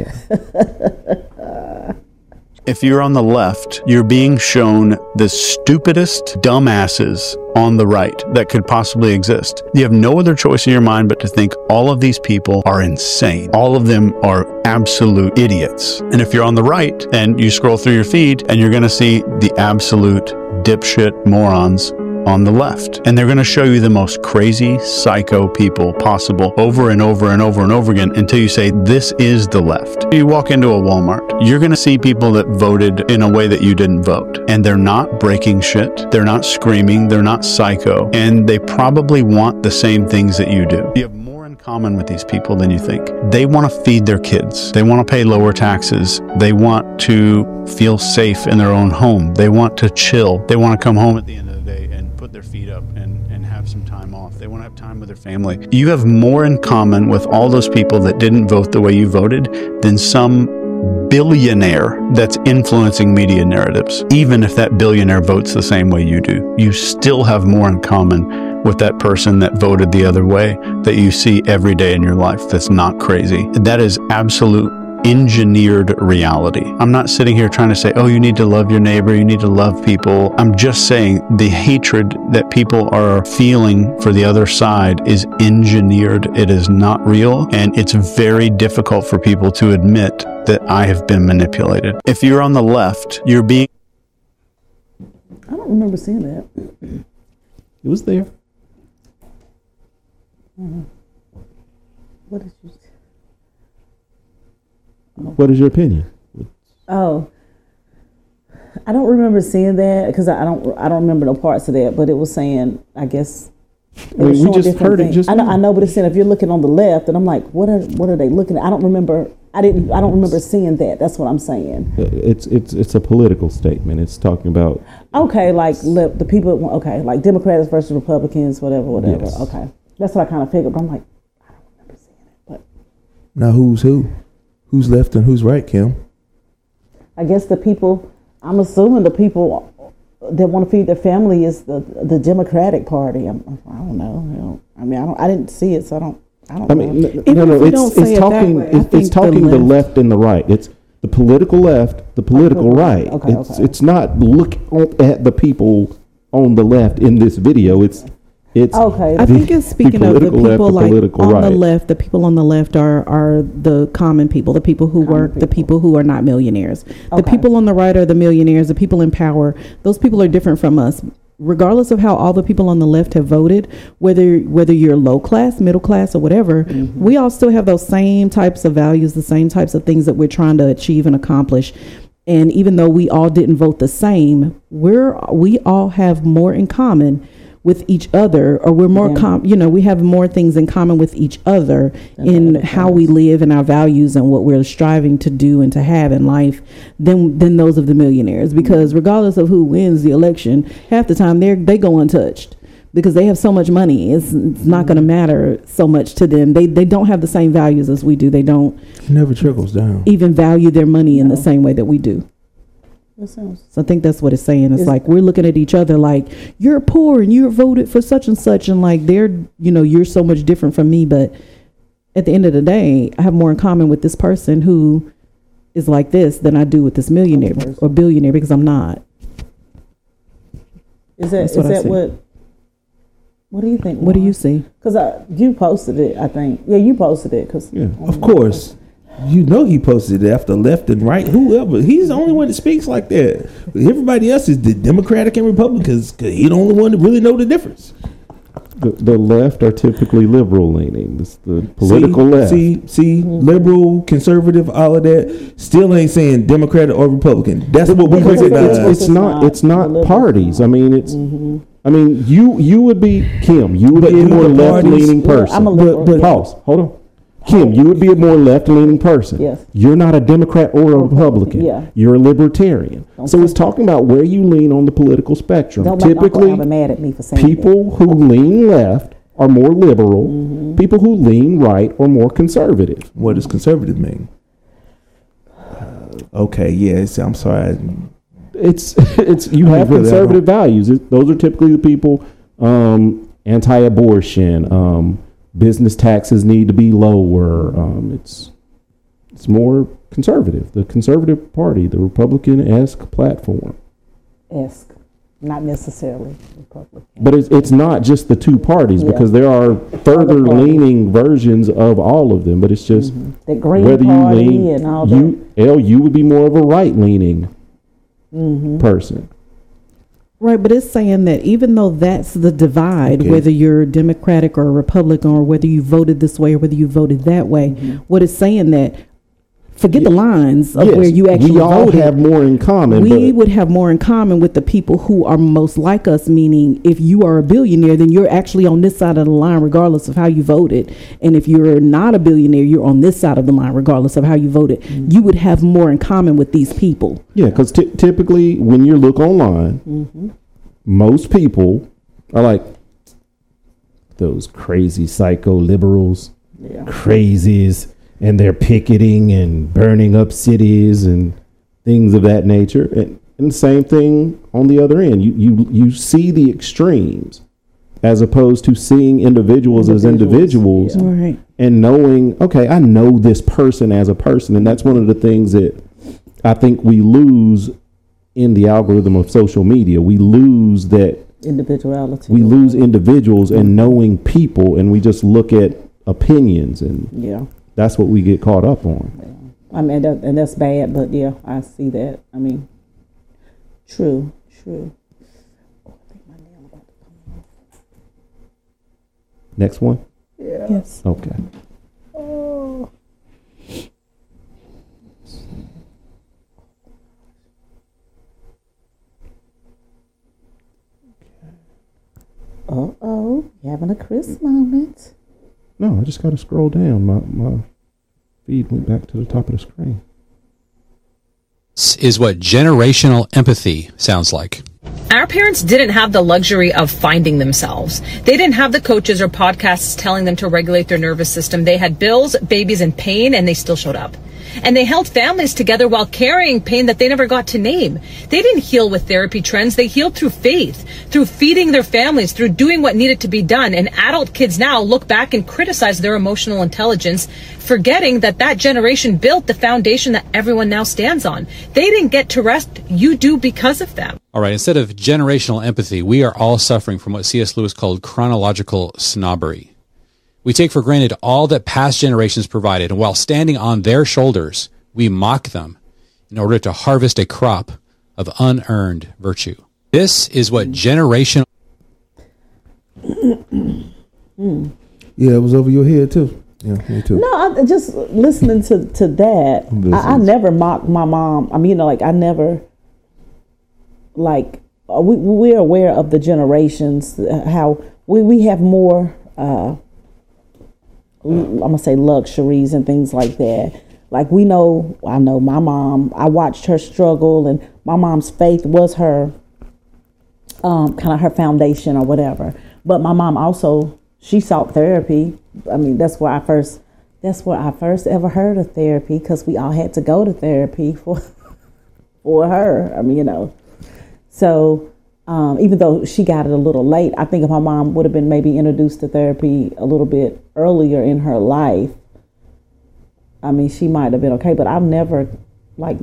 go. If you're on the left, you're being shown the stupidest dumbasses on the right that could possibly exist. You have no other choice in your mind but to think all of these people are insane. All of them are absolute idiots. And if you're on the right and you scroll through your feed and you're going to see the absolute dipshit morons on the left. And they're going to show you the most crazy psycho people possible over and over and over and over again until you say, this is the left. You walk into a Walmart, you're going to see people that voted in a way that you didn't vote. And they're not breaking shit. They're not screaming. They're not psycho. And they probably want the same things that you do. You have more in common with these people than you think. They want to feed their kids. They want to pay lower taxes. They want to feel safe in their own home. They want to chill. They want to come home at the end of the day and put their feet up and, and have some time off. They want to have time with their family. You have more in common with all those people that didn't vote the way you voted than some billionaire that's influencing media narratives. Even if that billionaire votes the same way you do, you still have more in common with that person that voted the other way that you see every day in your life that's not crazy. That is absolute engineered reality. I'm not sitting here trying to say, oh, you need to love your neighbor, you need to love people. I'm just saying the hatred that people are feeling for the other side is engineered. It is not real, and it's very difficult for people to admit that I have been manipulated. If you're on the left, you're being... I don't remember seeing that. It was there. Mm-hmm. What is your... What is your opinion? Oh, I don't remember seeing that because I don't. I don't remember the parts of that. But it was saying, I guess. It I mean, was we showing just different heard it things. just I know. now. I know, but it's saying if you're looking on the left, and I'm like, what are what are they looking at? I don't remember. I didn't. I don't remember seeing that. That's what I'm saying. It's it's it's a political statement. It's talking about Okay, like le- the people. Okay, like Democrats versus Republicans, whatever, whatever. Yes. Okay, that's what I kind of figured. But I'm like, Now who's who? Who's left and who's right, Kim? I guess the people. I'm assuming the people that want to feed their family is the the Democratic Party. I'm, I don't know. I, don't, I mean, I don't. I didn't see it, so I don't. I don't I know. mean, no, no, it's it's talking it's, it's talking the left and the right. It's the political left, the political right. Okay, it's okay. it's not look at the people on the left in this video. It's it's Okay. I think it's speaking of the political left, people the like political on the right. left. The people on the left are are the common people, the people who work, the people who are not millionaires. The Okay. people on the right are the millionaires. The people in power, those people are different from us. Regardless of how all the people on the left have voted, whether whether you're low class, middle class, or whatever, we all still have those same types of values, the same types of things that we're trying to achieve and accomplish. And even though we all didn't vote the same, we're we all have more in common with each other, or we're more Yeah. com- you know, we have more things in common with each other in how we live and our values and what we're striving to do and to have in life than than those of the millionaires. Because regardless of who wins the election, half the time they they go untouched because they have so much money. It's, it's not going to matter so much to them. They they don't have the same values as we do. They don't It never trickles down. even value their money in the same way that we do. That sounds. So I think that's what it's saying. It's Is- like we're looking at each other like you're poor and you're voted for such and such, and like they're, you know, you're so much different from me. But at the end of the day, I have more in common with this person who is like this than I do with this millionaire or billionaire, because I'm not. Is that That's is what I that see. what? What do you think? What do you see? Because you posted it, I think. Yeah, you posted it. Cause Yeah. Of course. You know he posted it after left and right. Whoever. He's the only one that speaks like that. Everybody else is the Democratic and Republicans because he's the only one that really know the difference. The, the left are typically liberal leaning. This the political see, left. See, see, liberal, conservative, all of that. Still ain't saying Democratic or Republican. That's what we because it, recognize. it's, it's not it's not parties. I mean it's I mean you you would be Kim. You would But be a you more the left leaning parties- person. I'm a liberal. But, but pause. Hold on. Kim, you would be a more left leaning person. Yes. You're not a Democrat or a Republican. Yeah. You're a libertarian. Don't so say- it's talking about where you lean on the political spectrum. Don't make Uncle Typically, Alvin mad at me for saying people who lean left are more liberal. Mm-hmm. People who lean right are more conservative. What does conservative mean? Okay, yes, I'm sorry. It's it's you I have really conservative values. It, those are typically the people um, anti-abortion. Um, business taxes need to be lower. Um, it's it's more conservative. The Conservative Party, the Republican-esque platform. Esque, not necessarily Republican. But it's it's not just the two parties Yeah. because there are further Other parties. leaning versions of all of them. But it's just The Green whether you Party lean and all you L you would be more of a right leaning Mm-hmm. person. Right, but it's saying that even though that's the divide, Okay. whether you're Democratic or Republican, or whether you voted this way or whether you voted that way, what it's saying that forget the lines of Yes, where you actually we all voted. have more in common. We but would have more in common with the people who are most like us, meaning if you are a billionaire, then you're actually on this side of the line regardless of how you voted. And if you're not a billionaire, you're on this side of the line regardless of how you voted. You would have more in common with these people. yeah, because t- typically when you look online, Mm-hmm. most people are like those crazy psycho liberals, Yeah. crazies, and they're picketing and burning up cities and things of that nature. And, and the same thing on the other end. You you you see the extremes, as opposed to seeing individuals, individuals as individuals, yeah. right. and knowing, okay, I know this person as a person. And that's one of the things that I think we lose in the algorithm of social media. We lose that individuality. We lose individuals and knowing people, and we just look at opinions, and yeah, that's what we get caught up on. Yeah. I mean, that, and that's bad, but yeah, I see that. I mean, true, true. Next one? Yeah. Yes. Okay. Oh. Uh-oh, you having a Chris moment. No, I just got to scroll down. My, my feed went back to the top of the screen. This is what generational empathy sounds like. Our parents didn't have the luxury of finding themselves. They didn't have the coaches or podcasts telling them to regulate their nervous system. They had bills, babies, and pain, and they still showed up. And they held families together while carrying pain that they never got to name. They didn't heal with therapy trends. They healed through faith, through feeding their families, through doing what needed to be done. And adult kids now look back and criticize their emotional intelligence, forgetting that that generation built the foundation that everyone now stands on. They didn't get to rest. You do because of them. All right, instead of generational empathy, we are all suffering from what C S Lewis called chronological snobbery. We take for granted all that past generations provided, and while standing on their shoulders, we mock them in order to harvest a crop of unearned virtue. This is what generational... Yeah, it was over your head, too. Yeah, me too. No, I, just listening to, to that, I, I never mocked my mom. I mean, you know, like, I never... Like, we, we're aware of the generations, how we, we have more... Uh, I'm gonna say luxuries and things like that. Like, we know, I know my mom, I watched her struggle, and my mom's faith was her, um, kind of her foundation or whatever. But my mom also, she sought therapy. I mean, that's where I first, that's where I first ever heard of therapy, because we all had to go to therapy for, for her. I mean, you know, so. Um, even though she got it a little late, I think if my mom would have been maybe introduced to therapy a little bit earlier in her life, I mean, she might have been okay. But I've never, like,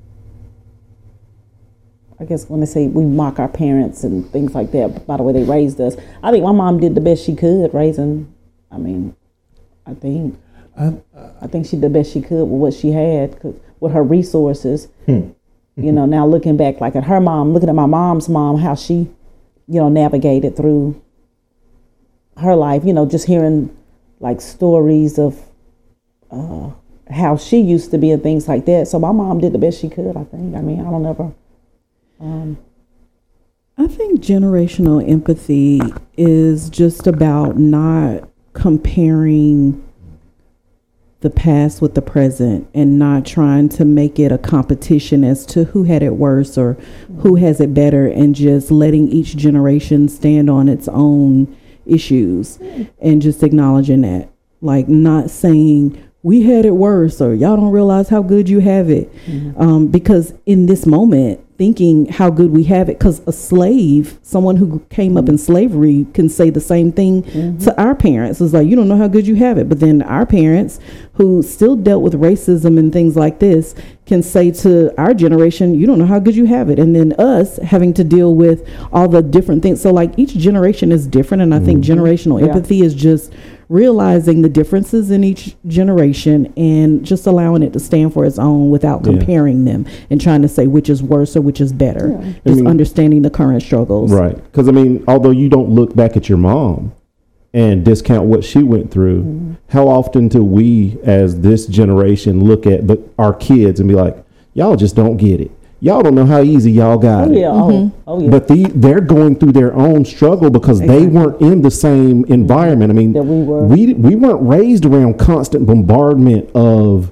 I guess when they say we mock our parents and things like that, by the way they raised us, I think my mom did the best she could raising, I mean, I think, I, I think she did the best she could with what she had, 'cause with her resources. Hmm. You know, now looking back, like at her mom, looking at my mom's mom, how she, you know, navigated through her life, you know, just hearing like stories of uh, how she used to be and things like that. So my mom did the best she could, I think. I mean, I don't ever. Um, I think generational empathy is just about not comparing the past with the present and not trying to make it a competition as to who had it worse or who has it better, and just letting each generation stand on its own issues and just acknowledging that, like not saying we had it worse or y'all don't realize how good you have it. Mm-hmm. Um, because in this moment, thinking how good we have it, because a slave, someone who came up in slavery, can say the same thing mm-hmm. to our parents. It's like, you don't know how good you have it. But then our parents, who still dealt with racism and things like this, can say to our generation, you don't know how good you have it. And then us having to deal with all the different things. So like each generation is different. And I mm-hmm. think generational yeah. empathy is just realizing the differences in each generation and just allowing it to stand for its own without comparing yeah. them and trying to say which is worse or which is better. Yeah. Just I mean, understanding the current struggles. Right. Because, I mean, although you don't look back at your mom and discount what she went through, mm-hmm. how often do we as this generation look at the, our kids and be like, y'all just don't get it. Y'all don't know how easy y'all got oh, it. Yeah. Mm-hmm. Oh, oh, yeah. But the, they're going through their own struggle because exactly. they weren't in the same environment. I mean, that we, were. we we weren't raised around constant bombardment of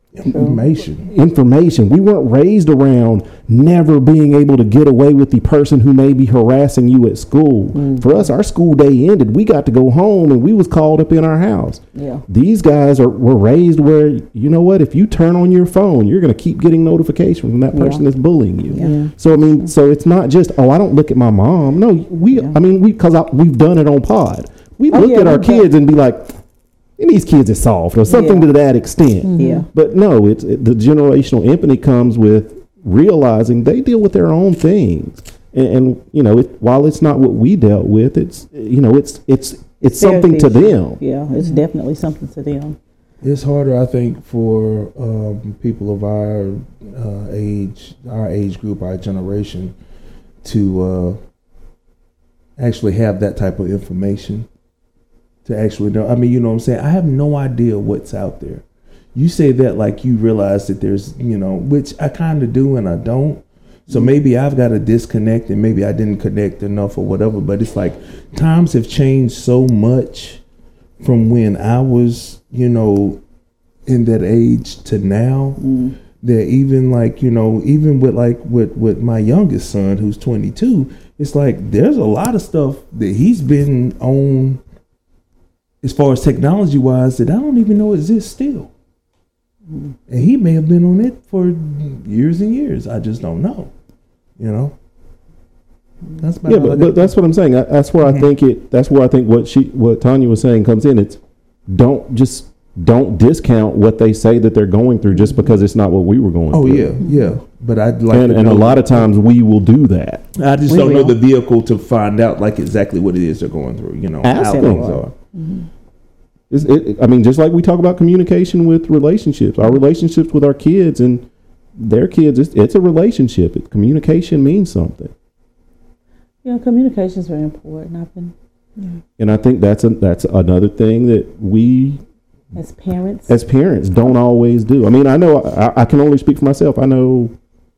Information. Information. We weren't raised around never being able to get away with the person who may be harassing you at school. Mm-hmm. For us, our school day ended. We got to go home and we was called up in our house. Yeah. These guys are were raised where, you know what, if you turn on your phone, you're going to keep getting notifications from that person yeah. that's bullying you. Yeah. So, I mean, so it's not just, oh, I don't look at my mom. No, we, yeah. I mean, we, because we've done it on pod. We oh, look yeah, at our kids and be like, and these kids are soft or something yeah. to that extent. Mm-hmm. Yeah. But no, it's it, the generational empathy comes with realizing they deal with their own things. And, and you know, it, while it's not what we dealt with, it's, you know, it's, it's, it's something to them. Yeah. It's mm-hmm. definitely something to them. It's harder, I think, for um, people of our uh, age, our age group, our generation to uh, actually have that type of information. To actually know, I mean, you know what I'm saying? I have no idea what's out there. You say that like you realize that there's, you know, which I kind of do and I don't. So maybe I've got to disconnect and maybe I didn't connect enough or whatever. But it's like times have changed so much from when I was, you know, in that age to now mm. that even like, you know, even with like with, with my youngest son who's twenty-two, it's like there's a lot of stuff that he's been on as far as technology wise that I don't even know exists still. Mm. And he may have been on it for years and years. I just don't know, you know? That's about yeah, but, but that's what I'm saying. I, that's where mm-hmm. I think it, that's where I think what she, what Tanya was saying comes in. It's don't just, don't discount what they say that they're going through just because it's not what we were going oh, through. Oh yeah, yeah. But I'd like and, to and know a lot of times we will do that. I just we don't will. know the vehicle to find out like exactly what it is they're going through, you know, Ask how them. things are. Mm-hmm. It's, it, I mean, just like we talk about communication with relationships, our relationships with our kids and their kids, it's, it's a relationship. It, communication means something. Yeah, communication is very important. I've been, yeah. And I think that's a, that's another thing that we, as parents, as parents, don't always do. I mean, I know I, I can only speak for myself. I know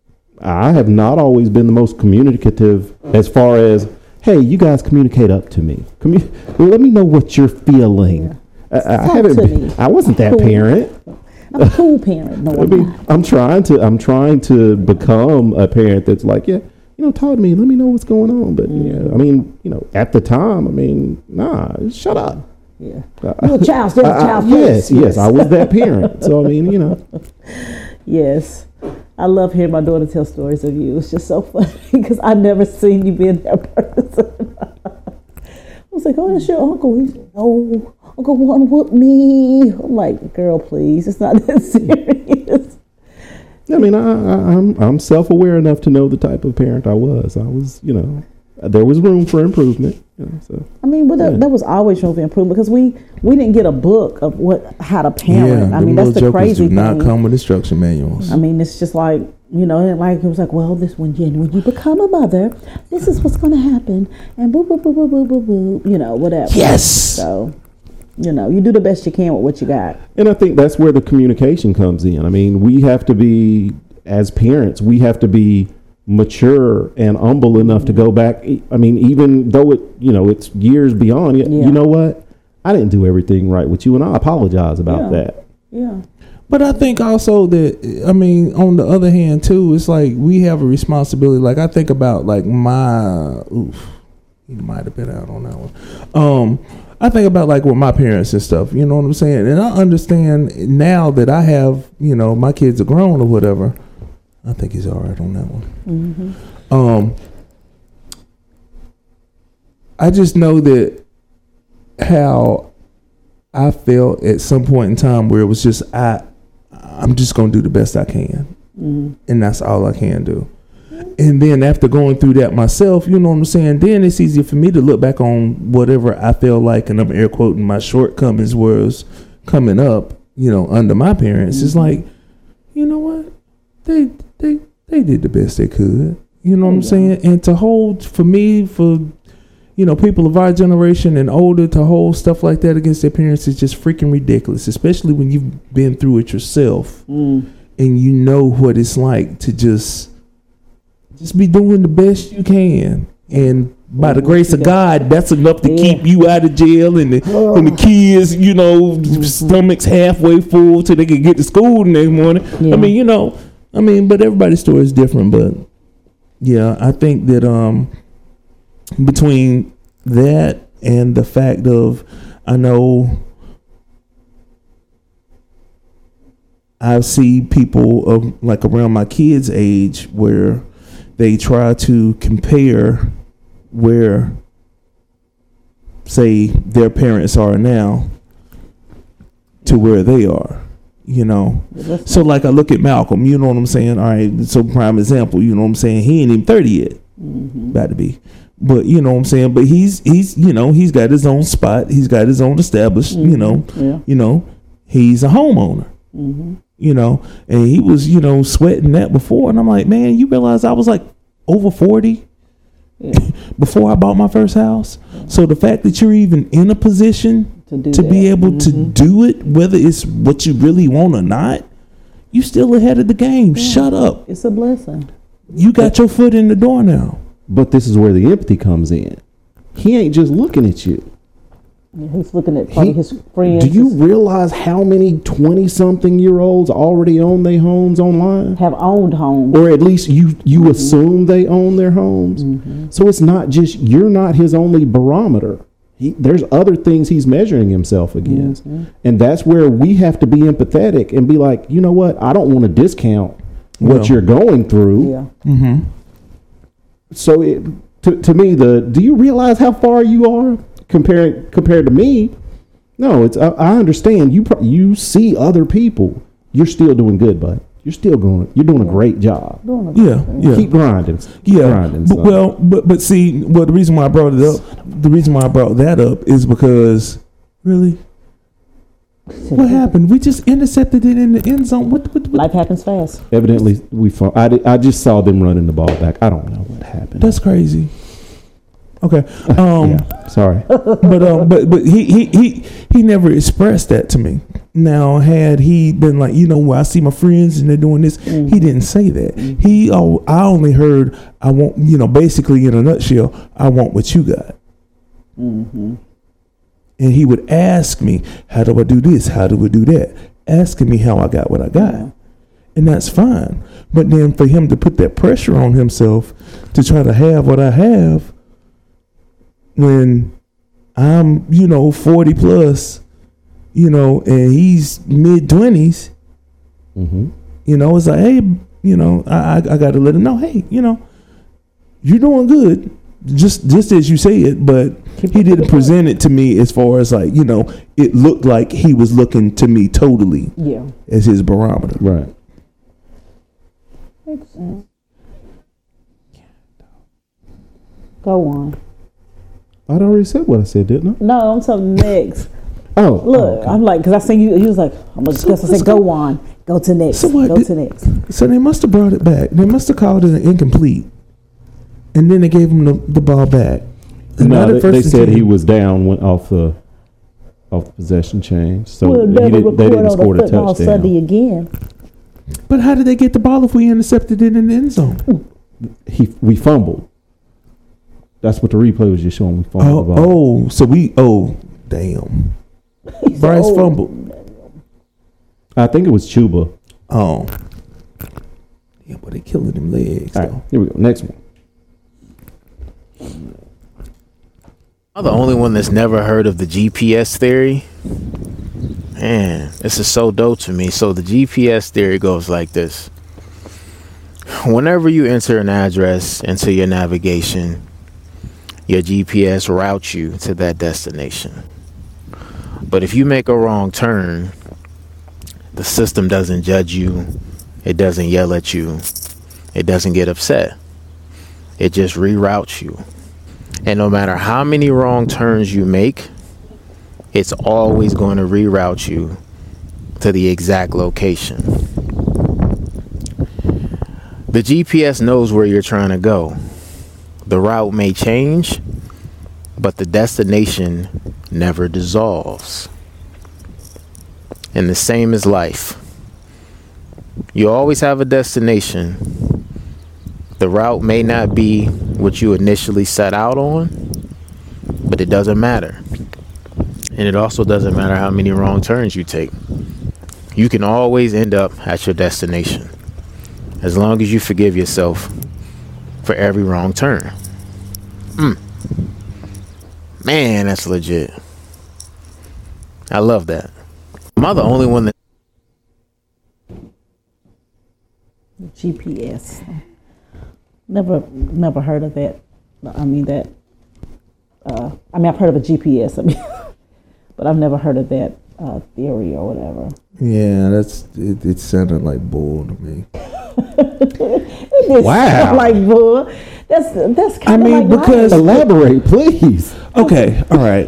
I have not always been the most communicative as far as, hey, you guys communicate up to me. Commu- let me know what you're feeling. Yeah. I, I haven't. Been, I wasn't that cool. parent. I'm a cool parent. No, I mean, I'm trying to. I'm trying to become a parent that's like, yeah, you know, talk to me. Let me know what's going on. But mm. yeah, I mean, you know, at the time, I mean, nah, shut up. Yeah, you're a child. Still a child. Yes, yes, yes, I was that parent. So I mean, you know. Yes, I love hearing my daughter tell stories of you. It's just so funny because I never seen you being that person. I was like, oh, that's your uncle. He's like, no. Uncle want to whoop me. I'm like, girl, please, it's not that serious. I mean, I, I, I'm I'm self-aware enough to know the type of parent I was. I was, you know, there was room for improvement. You know, so I mean, but that, yeah. there was always room for improvement because we we didn't get a book of what how to parent. Yeah, I mean, that's the crazy do not thing. Come with instruction manuals. I mean, it's just like, you know, and like it was like, well, this when you when you become a mother, this is what's going to happen, and boo boo boo boo boo boo boo, you know, whatever. Yes. So. You know, you do the best you can with what you got. And I think that's where the communication comes in. I mean, we have to be, as parents, we have to be mature and humble enough to go back. I mean, even though it, you know, it's years beyond, you, yeah. you know what? I didn't do everything right with you, and I apologize about yeah. that. Yeah. But I think also that, I mean, on the other hand, too, it's like we have a responsibility. Like, I think about, like, my, oof, he might have been out on that one. Um, I think about like with my parents and stuff, you know what I'm saying? And I understand now that I have, you know, my kids are grown or whatever. I think he's all right on that one. Mm-hmm. Um, I just know that how I felt at some point in time where it was just, I, I'm just going to do the best I can. Mm-hmm. And that's all I can do. And then after going through that myself, you know what I'm saying, then it's easier for me to look back on whatever I feel like, and I'm air quoting, my shortcomings was coming up, you know, under my parents. Mm-hmm. It's like, you know what? They they they did the best they could. You know what I'm saying? And to hold, for me, for, you know, people of our generation and older, to hold stuff like that against their parents is just freaking ridiculous, especially when you've been through it yourself mm. and you know what it's like to just... Just be doing the best you can and by the grace of God, that's enough to yeah. keep you out of jail, and the, oh. and the kids, you know, mm-hmm. stomachs halfway full till they can get to school the next morning. Yeah. I mean, you know, I mean, but everybody's story is different. But yeah, I think that um, between that and the fact of, I know I see people of like around my kids' age where they try to compare where, say, their parents are now to where they are, you know. So like I look at Malcolm, you know what I'm saying? All right, so prime example, you know what I'm saying? He ain't even thirty yet, mm-hmm. about to be. But you know what I'm saying? But he's, he's you know, he's got his own spot. He's got his own established, mm-hmm. you know, yeah. you know, he's a homeowner. Mm-hmm. You know, and he was, you know, sweating that before. And I'm like, man, you realize I was like over forty yeah. before I bought my first house. Yeah. So the fact that you're even in a position to, to be able mm-hmm. to do it, whether it's what you really want or not, you still ahead of the game. Yeah. Shut up. It's a blessing. You got your foot in the door now. But this is where the empathy comes in. He ain't just looking at you. He's looking at probably he, his friends. Do you realize how many twenty-something-year-olds already own their homes online? Have owned homes. Or at least you, you mm-hmm. assume they own their homes. Mm-hmm. So it's not just, you're not his only barometer. He, there's other things he's measuring himself against. Mm-hmm. And that's where we have to be empathetic and be like, you know what? I don't want to discount what well, you're going through. Yeah. Mm-hmm. So it, to, to me, the do you realize how far you are? Compared compared to me, no, it's I, I understand you. You see other people, you're still doing good, bud. You're still going. You're doing a great job. Yeah, yeah. Keep grinding. Keep yeah. grinding. But, well, but but see, well, the reason why I brought it up, the reason why I brought that up is because really, what happened? We just intercepted it in the end zone. What? what, what? Life happens fast. Evidently, we. I did, I just saw them running the ball back. I don't know what happened. That's crazy. Okay. Um, yeah, sorry. But um, but but he, he he he never expressed that to me. Now, had he been like, you know, well, I see my friends and they're doing this, mm-hmm. he didn't say that. Mm-hmm. He oh, I only heard I want, you know, basically in a nutshell, I want what you got. Mm-hmm. And he would ask me, how do I do this? How do I do that? Asking me how I got what I got. Yeah. And that's fine. But then for him to put that pressure on himself to try to have what I have, when I'm, you know, forty plus, you know, and he's mid twenties, mm-hmm. you know, it's like, hey, you know, I, I I got to let him know, hey, you know, you're doing good, just just as you say it, but he didn't present it to me as far as like, you know, it looked like he was looking to me totally yeah. as his barometer. Right. Makes sense. Go on. I'd already said what I said, didn't I? No, I'm talking next. Oh, look, oh, okay. I'm like, because I seen you. He was like, I'm gonna so, say, go on, go to next, so what, go did, to next. So they must have brought it back. They must have called it an incomplete, and then they gave him the, the ball back. And no, they, they said he was down, went off the off the possession change, so we'll he did, they didn't score the touchdown. Sunday again. But how did they get the ball if we intercepted it in the end zone? He we fumbled. That's what the replay was just showing. We fumbled oh, the ball. oh, so we, oh, damn. Bryce oh. fumbled. I think it was Chuba. Oh. Yeah, but they killing them legs. All right, here we go. Next one. I'm the only one that's never heard of the G P S theory. Man, this is so dope to me. So the G P S theory goes like this. Whenever you enter an address into your navigation, your G P S routes you to that destination. But if you make a wrong turn, the system doesn't judge you. It doesn't yell at you. It doesn't get upset. It just reroutes you. And no matter how many wrong turns you make, it's always going to reroute you to the exact location. The G P S knows where you're trying to go. The route may change, but the destination never dissolves. And the same is life. You always have a destination, The route may not be what you initially set out on, but it doesn't matter. And it also doesn't matter how many wrong turns you take. You can always end up at your destination, as long as you forgive yourself for every wrong turn. Mm. Man, that's legit. I love that. Am I the only one that... G P S. Never, never heard of that. I mean that. Uh, I mean, I've heard of a G P S. I mean, but I've never heard of that uh, theory or whatever. Yeah, that's it. It sounded like bull to me. It did Wow. sound like bull. That's that's I kind of mean, like because life. Elaborate, please. Okay, all right.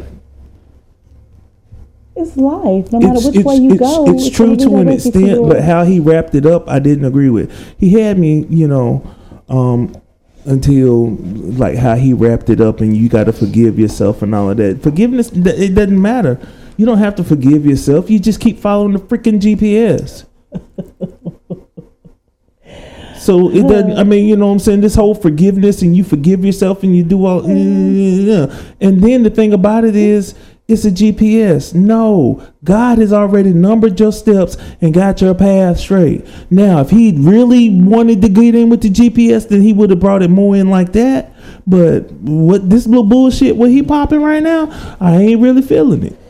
It's life. No matter It's, which it's, way you it's, go, it's true gonna be to an directed extent, your- but how he wrapped it up, I didn't agree with. He had me, you know, um, until like how he wrapped it up, and you got to forgive yourself and all of that. Forgiveness, it doesn't matter. You don't have to forgive yourself. You just keep following the freaking G P S. So it doesn't. I mean, you know what I'm saying? This whole forgiveness, and you forgive yourself, and you do all. Yeah. And then the thing about it is, it's a G P S. No, God has already numbered your steps and got your path straight. Now, if he really wanted to get in with the G P S, then he would have brought it more in like that. But what this little bullshit, what he popping right now, I ain't really feeling it.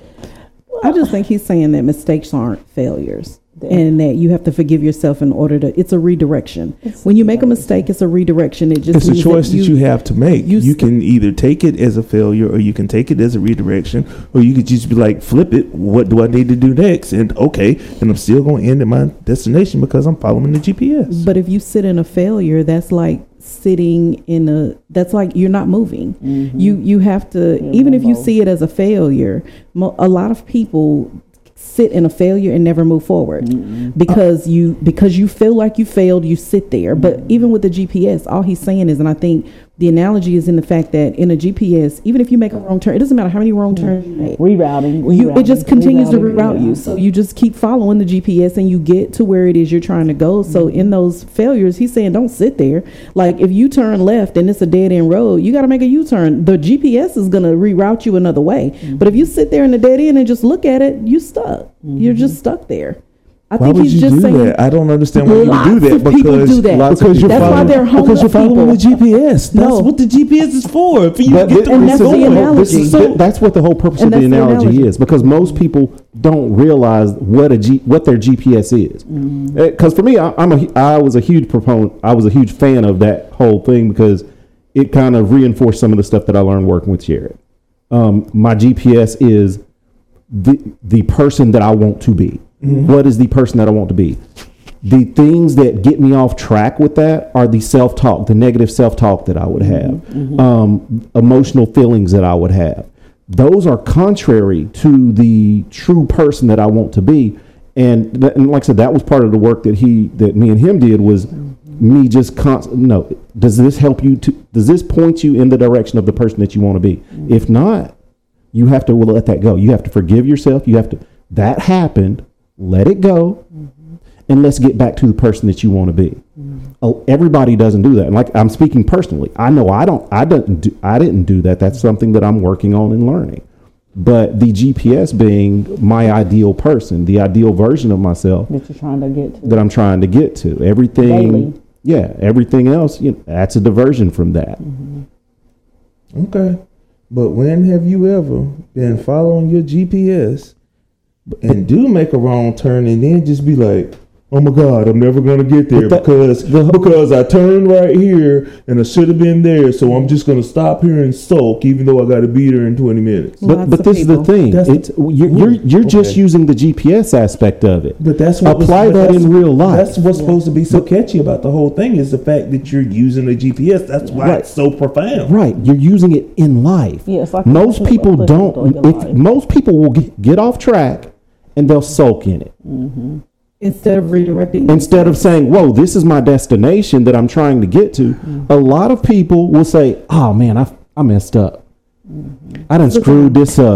I just think he's saying that mistakes aren't failures. And that you have to forgive yourself in order to. It's a redirection. It's when you make a mistake, it's a redirection. It just It's a means choice that you, you, you have to make. You, you can either take it as a failure, or you can take it as a redirection, or you could just be like, flip it. What do I need to do next? And okay, and I'm still going to end at my destination because I'm following the G P S. But if you sit in a failure, that's like sitting in a. That's like you're not moving. Mm-hmm. You you have to. Even if you see it as a failure, mo- a lot of people sit in a failure and never move forward mm-hmm. because you because you feel like you failed, you sit there. But even with the G P S, all he's saying is, and I think the analogy is in the fact that in a G P S, even if you make a wrong turn, it doesn't matter how many wrong turns you make. Rerouting, You, it just rerouting, continues to rerouting, reroute you. rerouting. So you just keep following the G P S and you get to where it is you're trying to go. So in those failures, he's saying don't sit there. Like if you turn left and it's a dead end road, you got to make a U-turn. The G P S is going to reroute you another way. Mm-hmm. But if you sit there in the dead end and just look at it, you stuck. Mm-hmm. You're just stuck there. I Why think would he's you just do saying that? I don't understand why you would do that. Lots of people Because do that. lots of Because people- that's why following- they're homeless because you're following people. the G P S. That's No. what the G P S is for. For you But to get thi- the And that's this the is- analogy. this is- So- that's what the whole purpose And of the that's the analogy, analogy. is, because most people don't realize what a G, what their G P S is. Because for me, I, I'm a I was a huge proponent. I was a huge fan of that whole thing because it kind of reinforced some of the stuff that I learned working with Jared. Um, my G P S is the the person that I want to be. Mm-hmm. What is the person that I want to be? The things that get me off track with that are the self-talk, the negative self-talk that I would have, mm-hmm. um, emotional feelings that I would have. Those are contrary to the true person that I want to be. And, th- and like I said, that was part of the work that he, that me and him did was mm-hmm. me just const- no, does this help you to, does this point you in the direction of the person that you want to be? Mm-hmm. If not, you have to let that go. You have to forgive yourself. You have to, that happened, let it go. Mm-hmm. And let's get back to the person that you want to be. Mm-hmm. Oh, everybody doesn't do that. And like I'm speaking personally, I know I don't, I didn't do, I didn't do that. That's something that I'm working on and learning. But the G P S being my ideal person, the ideal version of myself that you're trying to get to, that I'm trying to get to. Everything, Daily. yeah, everything else, you know, that's a diversion from that. Mm-hmm. Okay. But when have you ever been following your G P S and do make a wrong turn and then just be like, oh my God, I'm never going to get there But that- because the- because I turned right here and I should have been there, so I'm just going to stop here and sulk even though I got to be there in twenty minutes. But Lots but of this is the people. thing. That's- It's you're you're, you're just Okay. using the G P S aspect of it. But that's what was- apply but that that's- in real life. That's what's supposed to be so catchy about the whole thing is the fact that you're using a G P S. That's why Right. it's so profound. Right, you're using it in life. Yeah, it's like most a- people a- a- don't. a- a- If most people will get, get off track and they'll sulk in it Mm-hmm. Instead of redirecting. instead of saying, "Whoa, this is my destination that I'm trying to get to." Mm-hmm. A lot of people will say, "Oh man, I I messed up. Mm-hmm. I done screwed this up."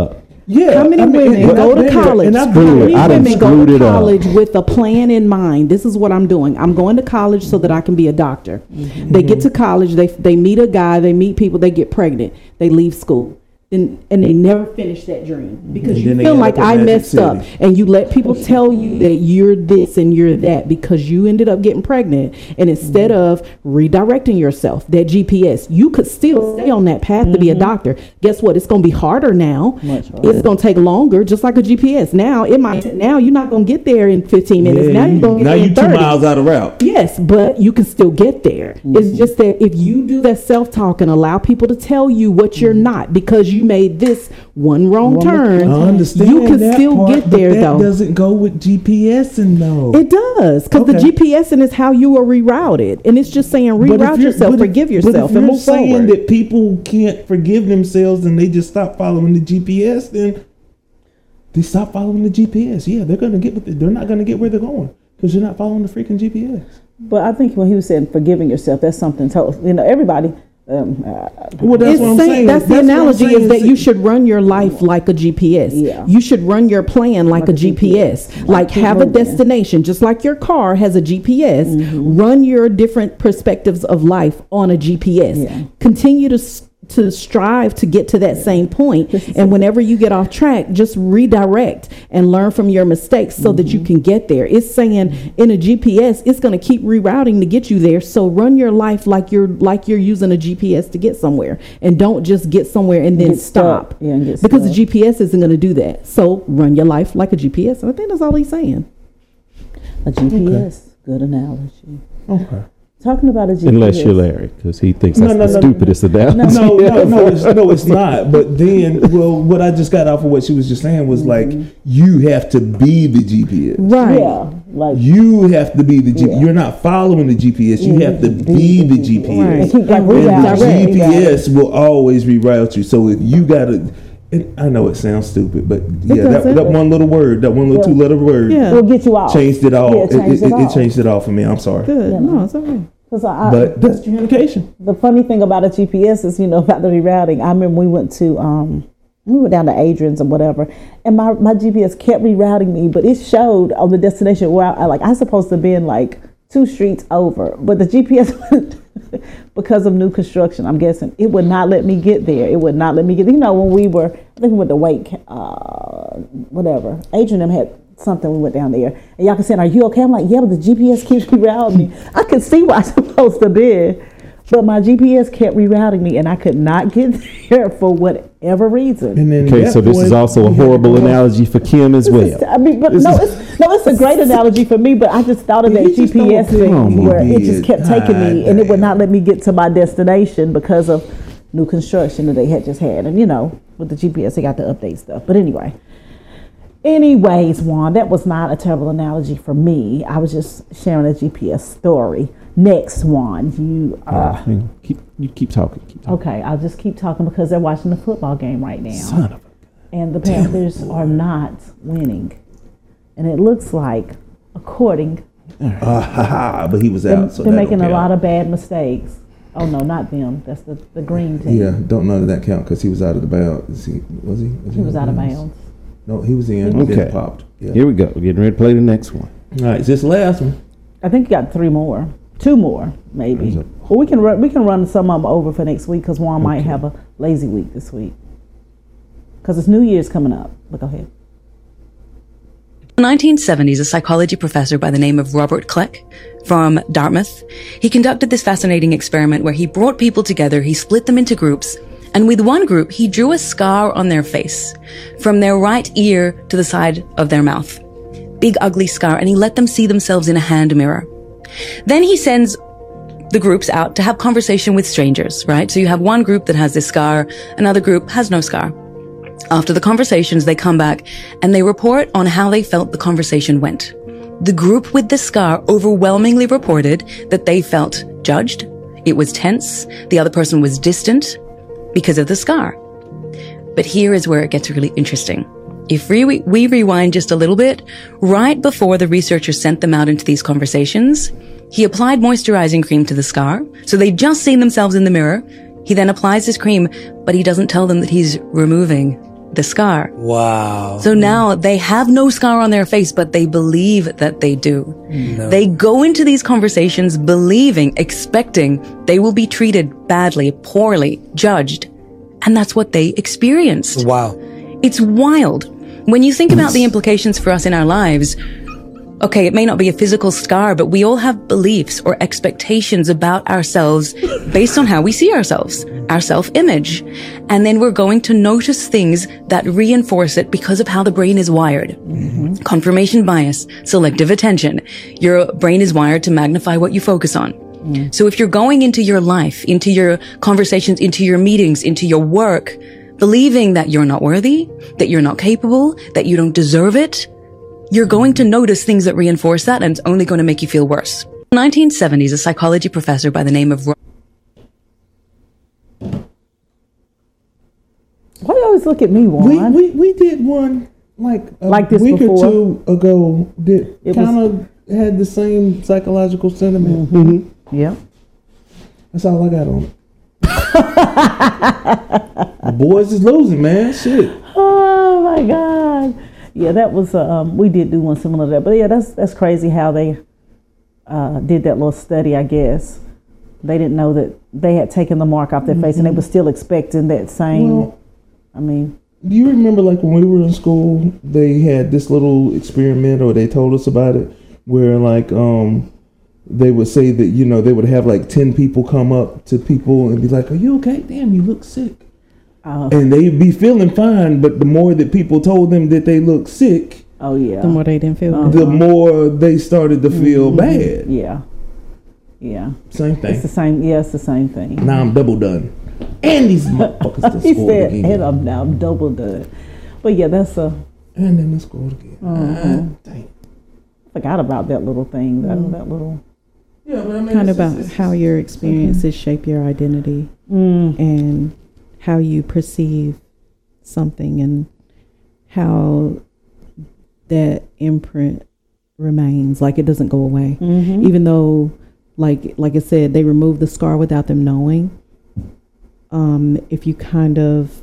Yeah, How many I mean, women and go I've to been there, college? and How I've been many there. I done women go screwed to it up. college with a plan in mind? This is what I'm doing. I'm going to college so that I can be a doctor. Mm-hmm. They get to college, they they meet a guy, they meet people, they get pregnant, they leave school. And, and they never finish that dream because And you then they feel end like up at I Magic messed City. up, and you let people tell you that you're this and you're that because you ended up getting pregnant. And instead Mm-hmm. of redirecting yourself, that G P S, you could still stay on that path to be a doctor. Guess what? It's going to be harder now. Much harder. It's going to take longer, just like a G P S. Now it might. Now you're not going to get there in fifteen minutes. Yeah, now you- you're going to get now there you in two thirty. miles out of route. Yes, but you can still get there. Mm-hmm. It's just that if you do that self-talk and allow people to tell you what you're not because you made this one wrong One turn, turn. I understand. you can that still part, get but there that though. doesn't go with G P S and though. It does, because the Okay. G P S and is how you are rerouted, and it's just saying But if reroute you're- yourself, but if- forgive but yourself, if and you're move saying forward. that people can't forgive themselves and they just stop following the G P S, then they stop following the G P S. Yeah, they're gonna get, what they, they're not gonna get where they're going because you're not following the freaking G P S. But I think when he was saying forgiving yourself, that's something total. You know, everybody. Um, uh, Well, that's It's what I'm saying- saying. That's the what I'm analogy saying is that you it- should run your life like a G P S. Yeah. You should run your plan like, Like a a G P S. G P S. Like Keep have a moving. destination, just like your car has a G P S. Mm-hmm. Run your different perspectives of life on a G P S. Yeah. Continue to s- to strive to get to that same point. And whenever you get off track, just redirect and learn from your mistakes so that you can get there. It's saying in a G P S, it's going to keep rerouting to get you there. So run your life like you're like you're using a G P S to get somewhere, and don't just get somewhere and then Get stuck. stop. Yeah, and get because the stuck. G P S isn't going to do that. So run your life like a G P S. And I think that's all he's saying. a G P S, good analogy. Okay. Talking about a G P S. Unless you're Larry, because he thinks No, that's no, the no, stupidest analogy. No, no, no, ever. it's, no, it's not. But then, well, what I just got off of what she was just saying was like, you have to be the G P S. Right. Yeah, like You have to be the G. Yeah. You're not following the G P S. You Yeah, have to you be the G P S. Right. keep like And rerouting. the G P S will always reroute you. So if you gotta, and I know it sounds stupid, but yeah, that, doesn't. that one little word, that one little Yeah. two letter word, Yeah. It'll get you off. changed it all. Yeah, It, changed it, it it, it all. changed it all for me. I'm sorry, Good. Yeah. No, it's okay. Cause I, but that's communication. the funny thing about a G P S is, you know, about the rerouting. I remember we went to, um, we went down to Adrian's or whatever, and my, my G P S kept rerouting me, but it showed on the destination where I, like I was supposed to be in like two streets over, but the G P S because of new construction, I'm guessing it would not let me get there. It would not let me get. You know, when we were, I think we went to Wake, uh, whatever. Adrian and them had something. We went down there, and y'all can say, "Are you okay?" I'm like, "Yeah," but the G P S keeps rerouting me. I could see where I'm supposed to be, but my G P S kept rerouting me, and I could not get there for whatever reason. And then Okay, that so this is point, also a you gotta horrible go off. analogy for Kim as well. It's- I mean, but This no, is- it's no, it's a great analogy for me. But I just thought of He that just G P S don't thing come where on, it just kept God taking me, and it would damn. not let me get to my destination because of new construction that they had just had. And you know, with the G P S, they got to update stuff. But anyway, anyways, Juan, that was not a terrible analogy for me. I was just sharing a G P S story. Next, Juan, you. Uh, Uh, hang on. Keep you keep talking. Keep talking. okay, I'll just keep talking because they're watching the football game right now. Son of a. And the Panthers are not winning. And it looks like, according, Uh, ha, ha, but he was they're, out. So they're that making don't a lot count. of bad mistakes. Oh no, not them. That's the, the green team. Yeah, don't none of that count because he was out of the bounds. Is he, was he? He was out of bounds. No, he was in. He Okay. just popped. Yeah. Here we go. We're getting ready to play the next one. All right, this last one. I think you got three more, two more maybe. There's a- Well, we can run, we can run some of them over for next week because Juan might Okay. have a lazy week this week because it's New Year's coming up. But go ahead. In the nineteen seventies, a psychology professor by the name of Robert Kleck from Dartmouth, he conducted this fascinating experiment where he brought people together, he split them into groups, and with one group, he drew a scar on their face, from their right ear to the side of their mouth. Big ugly scar, and he let them see themselves in a hand mirror. Then he sends the groups out to have conversation with strangers, right? So you have one group that has this scar, another group has no scar. After the conversations, they come back and they report on how they felt the conversation went. The group with the scar overwhelmingly reported that they felt judged, it was tense, the other person was distant because of the scar. But here is where it gets really interesting. If we, we rewind just a little bit, right before the researcher sent them out into these conversations, he applied moisturizing cream to the scar, so they'd just seen themselves in the mirror. He then applies his cream, but he doesn't tell them that he's removing the scar. Wow. So now they have no scar on their face, but they believe that they do. No. They go into these conversations believing, expecting they will be treated badly, poorly, judged. And that's what they experienced. Wow. It's wild. When you think about the implications for us in our lives, okay, it may not be a physical scar, but we all have beliefs or expectations about ourselves based on how we see ourselves, our self-image. And then we're going to notice things that reinforce it because of how the brain is wired. Mm-hmm. Confirmation bias, selective attention. Your brain is wired to magnify what you focus on. Mm. So if you're going into your life, into your conversations, into your meetings, into your work, believing that you're not worthy, that you're not capable, that you don't deserve it, you're going to notice things that reinforce that, and it's only going to make you feel worse. In the nineteen seventies, a psychology professor by the name of... Why do you always look at me, Juan? We, we, we did one like a like this week before. or two ago that kind of had the same psychological sentiment. Mm-hmm. Mm-hmm. Yeah. That's all I got on it. The boys is losing, man. Shit. Oh, my God. Yeah, that was, um, we did do one similar to that. But yeah, that's that's crazy how they uh, did that little study, I guess. They didn't know that they had taken the mark off their mm-hmm. face and they were still expecting that same, well, I mean. Do you remember like when we were in school, they had this little experiment, or they told us about it, where like um, they would say that, you know, they would have like ten people come up to people and be like, are you okay? Damn, you look sick. Uh, and they'd be feeling fine, but the more that people told them that they looked sick, oh yeah, the more they didn't feel uh-huh. good. The more they started to feel mm-hmm. bad. Yeah. Yeah. Same thing. It's the same, yeah, it's the same thing. Now I'm double done. And these motherfuckers done he scored said, again. and I'm now I'm double done. But yeah, that's a. And then they scored again. Uh-huh. Ah, dang. Forgot about that little thing. That Mm. that little. Yeah, but I mean, kind it's, of about it's, it's, how your experiences okay. shape your identity mm. and how you perceive something and how that imprint remains. Like it doesn't go away, mm-hmm. even though, like like I said, they removed the scar without them knowing. Um, if you kind of,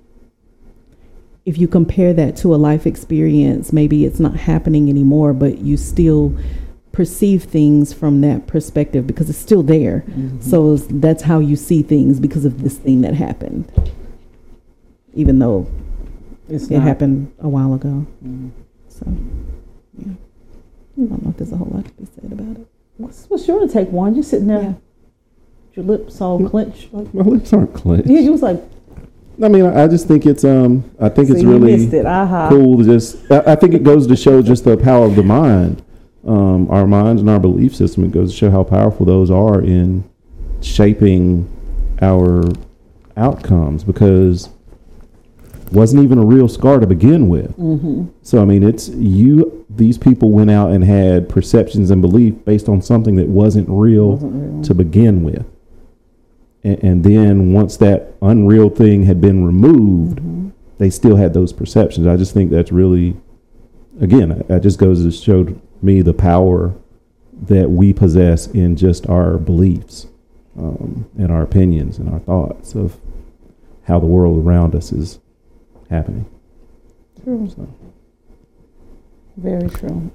if you compare that to a life experience, maybe it's not happening anymore, but you still perceive things from that perspective because it's still there. Mm-hmm. So that's how you see things because of this thing that happened, even though it's it not. happened a while ago. Mm-hmm. So, yeah, I don't know if there's a whole lot to be said about it. What's, what's your take, Juan? You sitting there. Yeah. Your lips all clenched. Like, my lips aren't clenched. Yeah, you was like. I mean, I just think it's um, I think so it's you really missed it. Uh-huh. cool to just. I, I think it goes to show just the power of the mind, um, our minds and our belief system. It goes to show how powerful those are in shaping our outcomes, because it wasn't even a real scar to begin with. Mm-hmm. So I mean, it's you. These people went out and had perceptions and belief based on something that wasn't real, wasn't real. to begin with. And then once that unreal thing had been removed, mm-hmm. they still had those perceptions. I just think that's really, again, that just goes to show me the power that we possess in just our beliefs um, and our opinions and our thoughts of how the world around us is happening. True. So. Very true.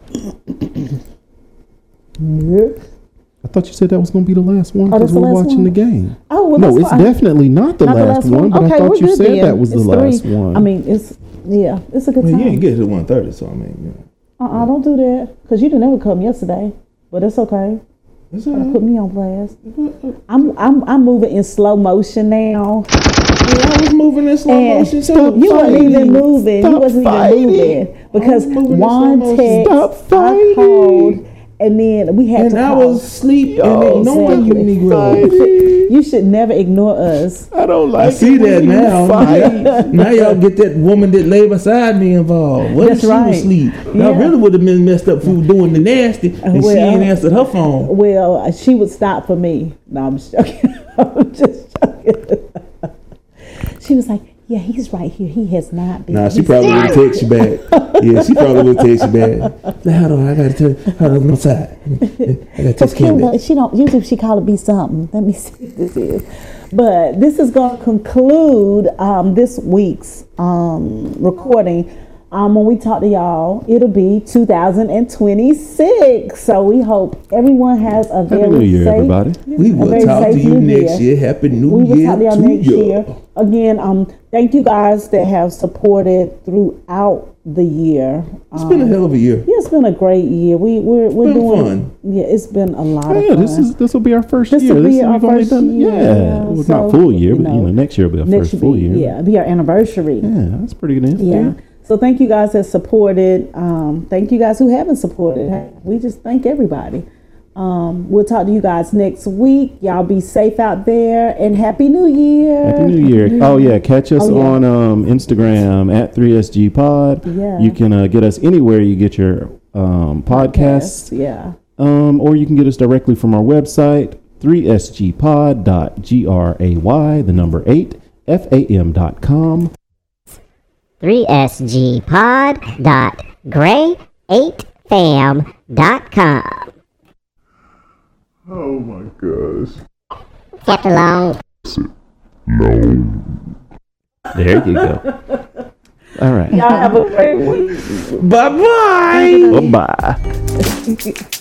Yeah. I thought you said that was going to be the last one because oh, we're the watching one? the game. Oh, well, no, that's it's fine. definitely not the, not last, the last one, one, but okay, I thought you said then. that was it's the three. last one. I mean, it's, yeah, it's a good well, time. You didn't get to one thirty, so I mean, yeah. Uh-uh, don't do that, because you didn't ever come yesterday, but it's okay. It's Try right. to put me on blast. I'm, I'm, I'm moving in slow motion now. Yeah, I was moving in slow and motion too. You wasn't even moving. Stop you wasn't fighting. even moving because Juan text, Stop fighting. I called, and then we had and to I call. was asleep Yo, and ignoring you, Negro. You should never ignore us. I don't like I see that now. Fight. Now y'all get that woman that lay beside me involved. What That's if she right. was asleep? Yeah. Y'all really would have been messed up for doing the nasty, and well, she ain't answered her phone. Well, she would stop for me. No, I'm just joking. I'm just joking. She was like, yeah, he's right here. He has not been. Nah, she probably would text you back. Yeah, she probably would text you back. Now, hold on, I gotta tell her on the side. I gotta text Kim back. She don't usually she call it be something. Let me see what this is. But this is going to conclude um, this week's um, recording. Um, when we talk to y'all, it'll be two thousand twenty-six. So we hope everyone has a very Happy New Year, safe, everybody. We will talk to you next year. Happy New we will Year talk to y'all to next you. year. Again, um, thank you guys that have supported throughout the year. It's been a hell of a year. Yeah, it's been a great year. We we're we're been doing fun. Yeah, it's been a lot Oh, of yeah, fun. this is this will be our first This year. will be This our we've only first done, year, yeah. yeah. Well, So, not full year, you but you know, know, next year will be our next first full year, year. Yeah, it'll be our anniversary. Yeah, that's pretty good. Yeah. So thank you guys that supported. Um, thank you guys who haven't supported. We just thank everybody. Um, we'll talk to you guys next week. Y'all be safe out there and Happy New Year. Happy New Year. Oh, yeah. Catch us Oh, yeah. on um, Instagram at three S G Pod. Yeah. You can uh, get us anywhere you get your um, podcasts. Yeah. Um, or you can get us directly from our website, three S G pod dot gray, the number eight, F A M dot com. three S G pod dot gray eight fam dot com. Oh my gosh. Chapter long. No. There you go. All right. Y'all have a great week. Bye bye. Bye bye.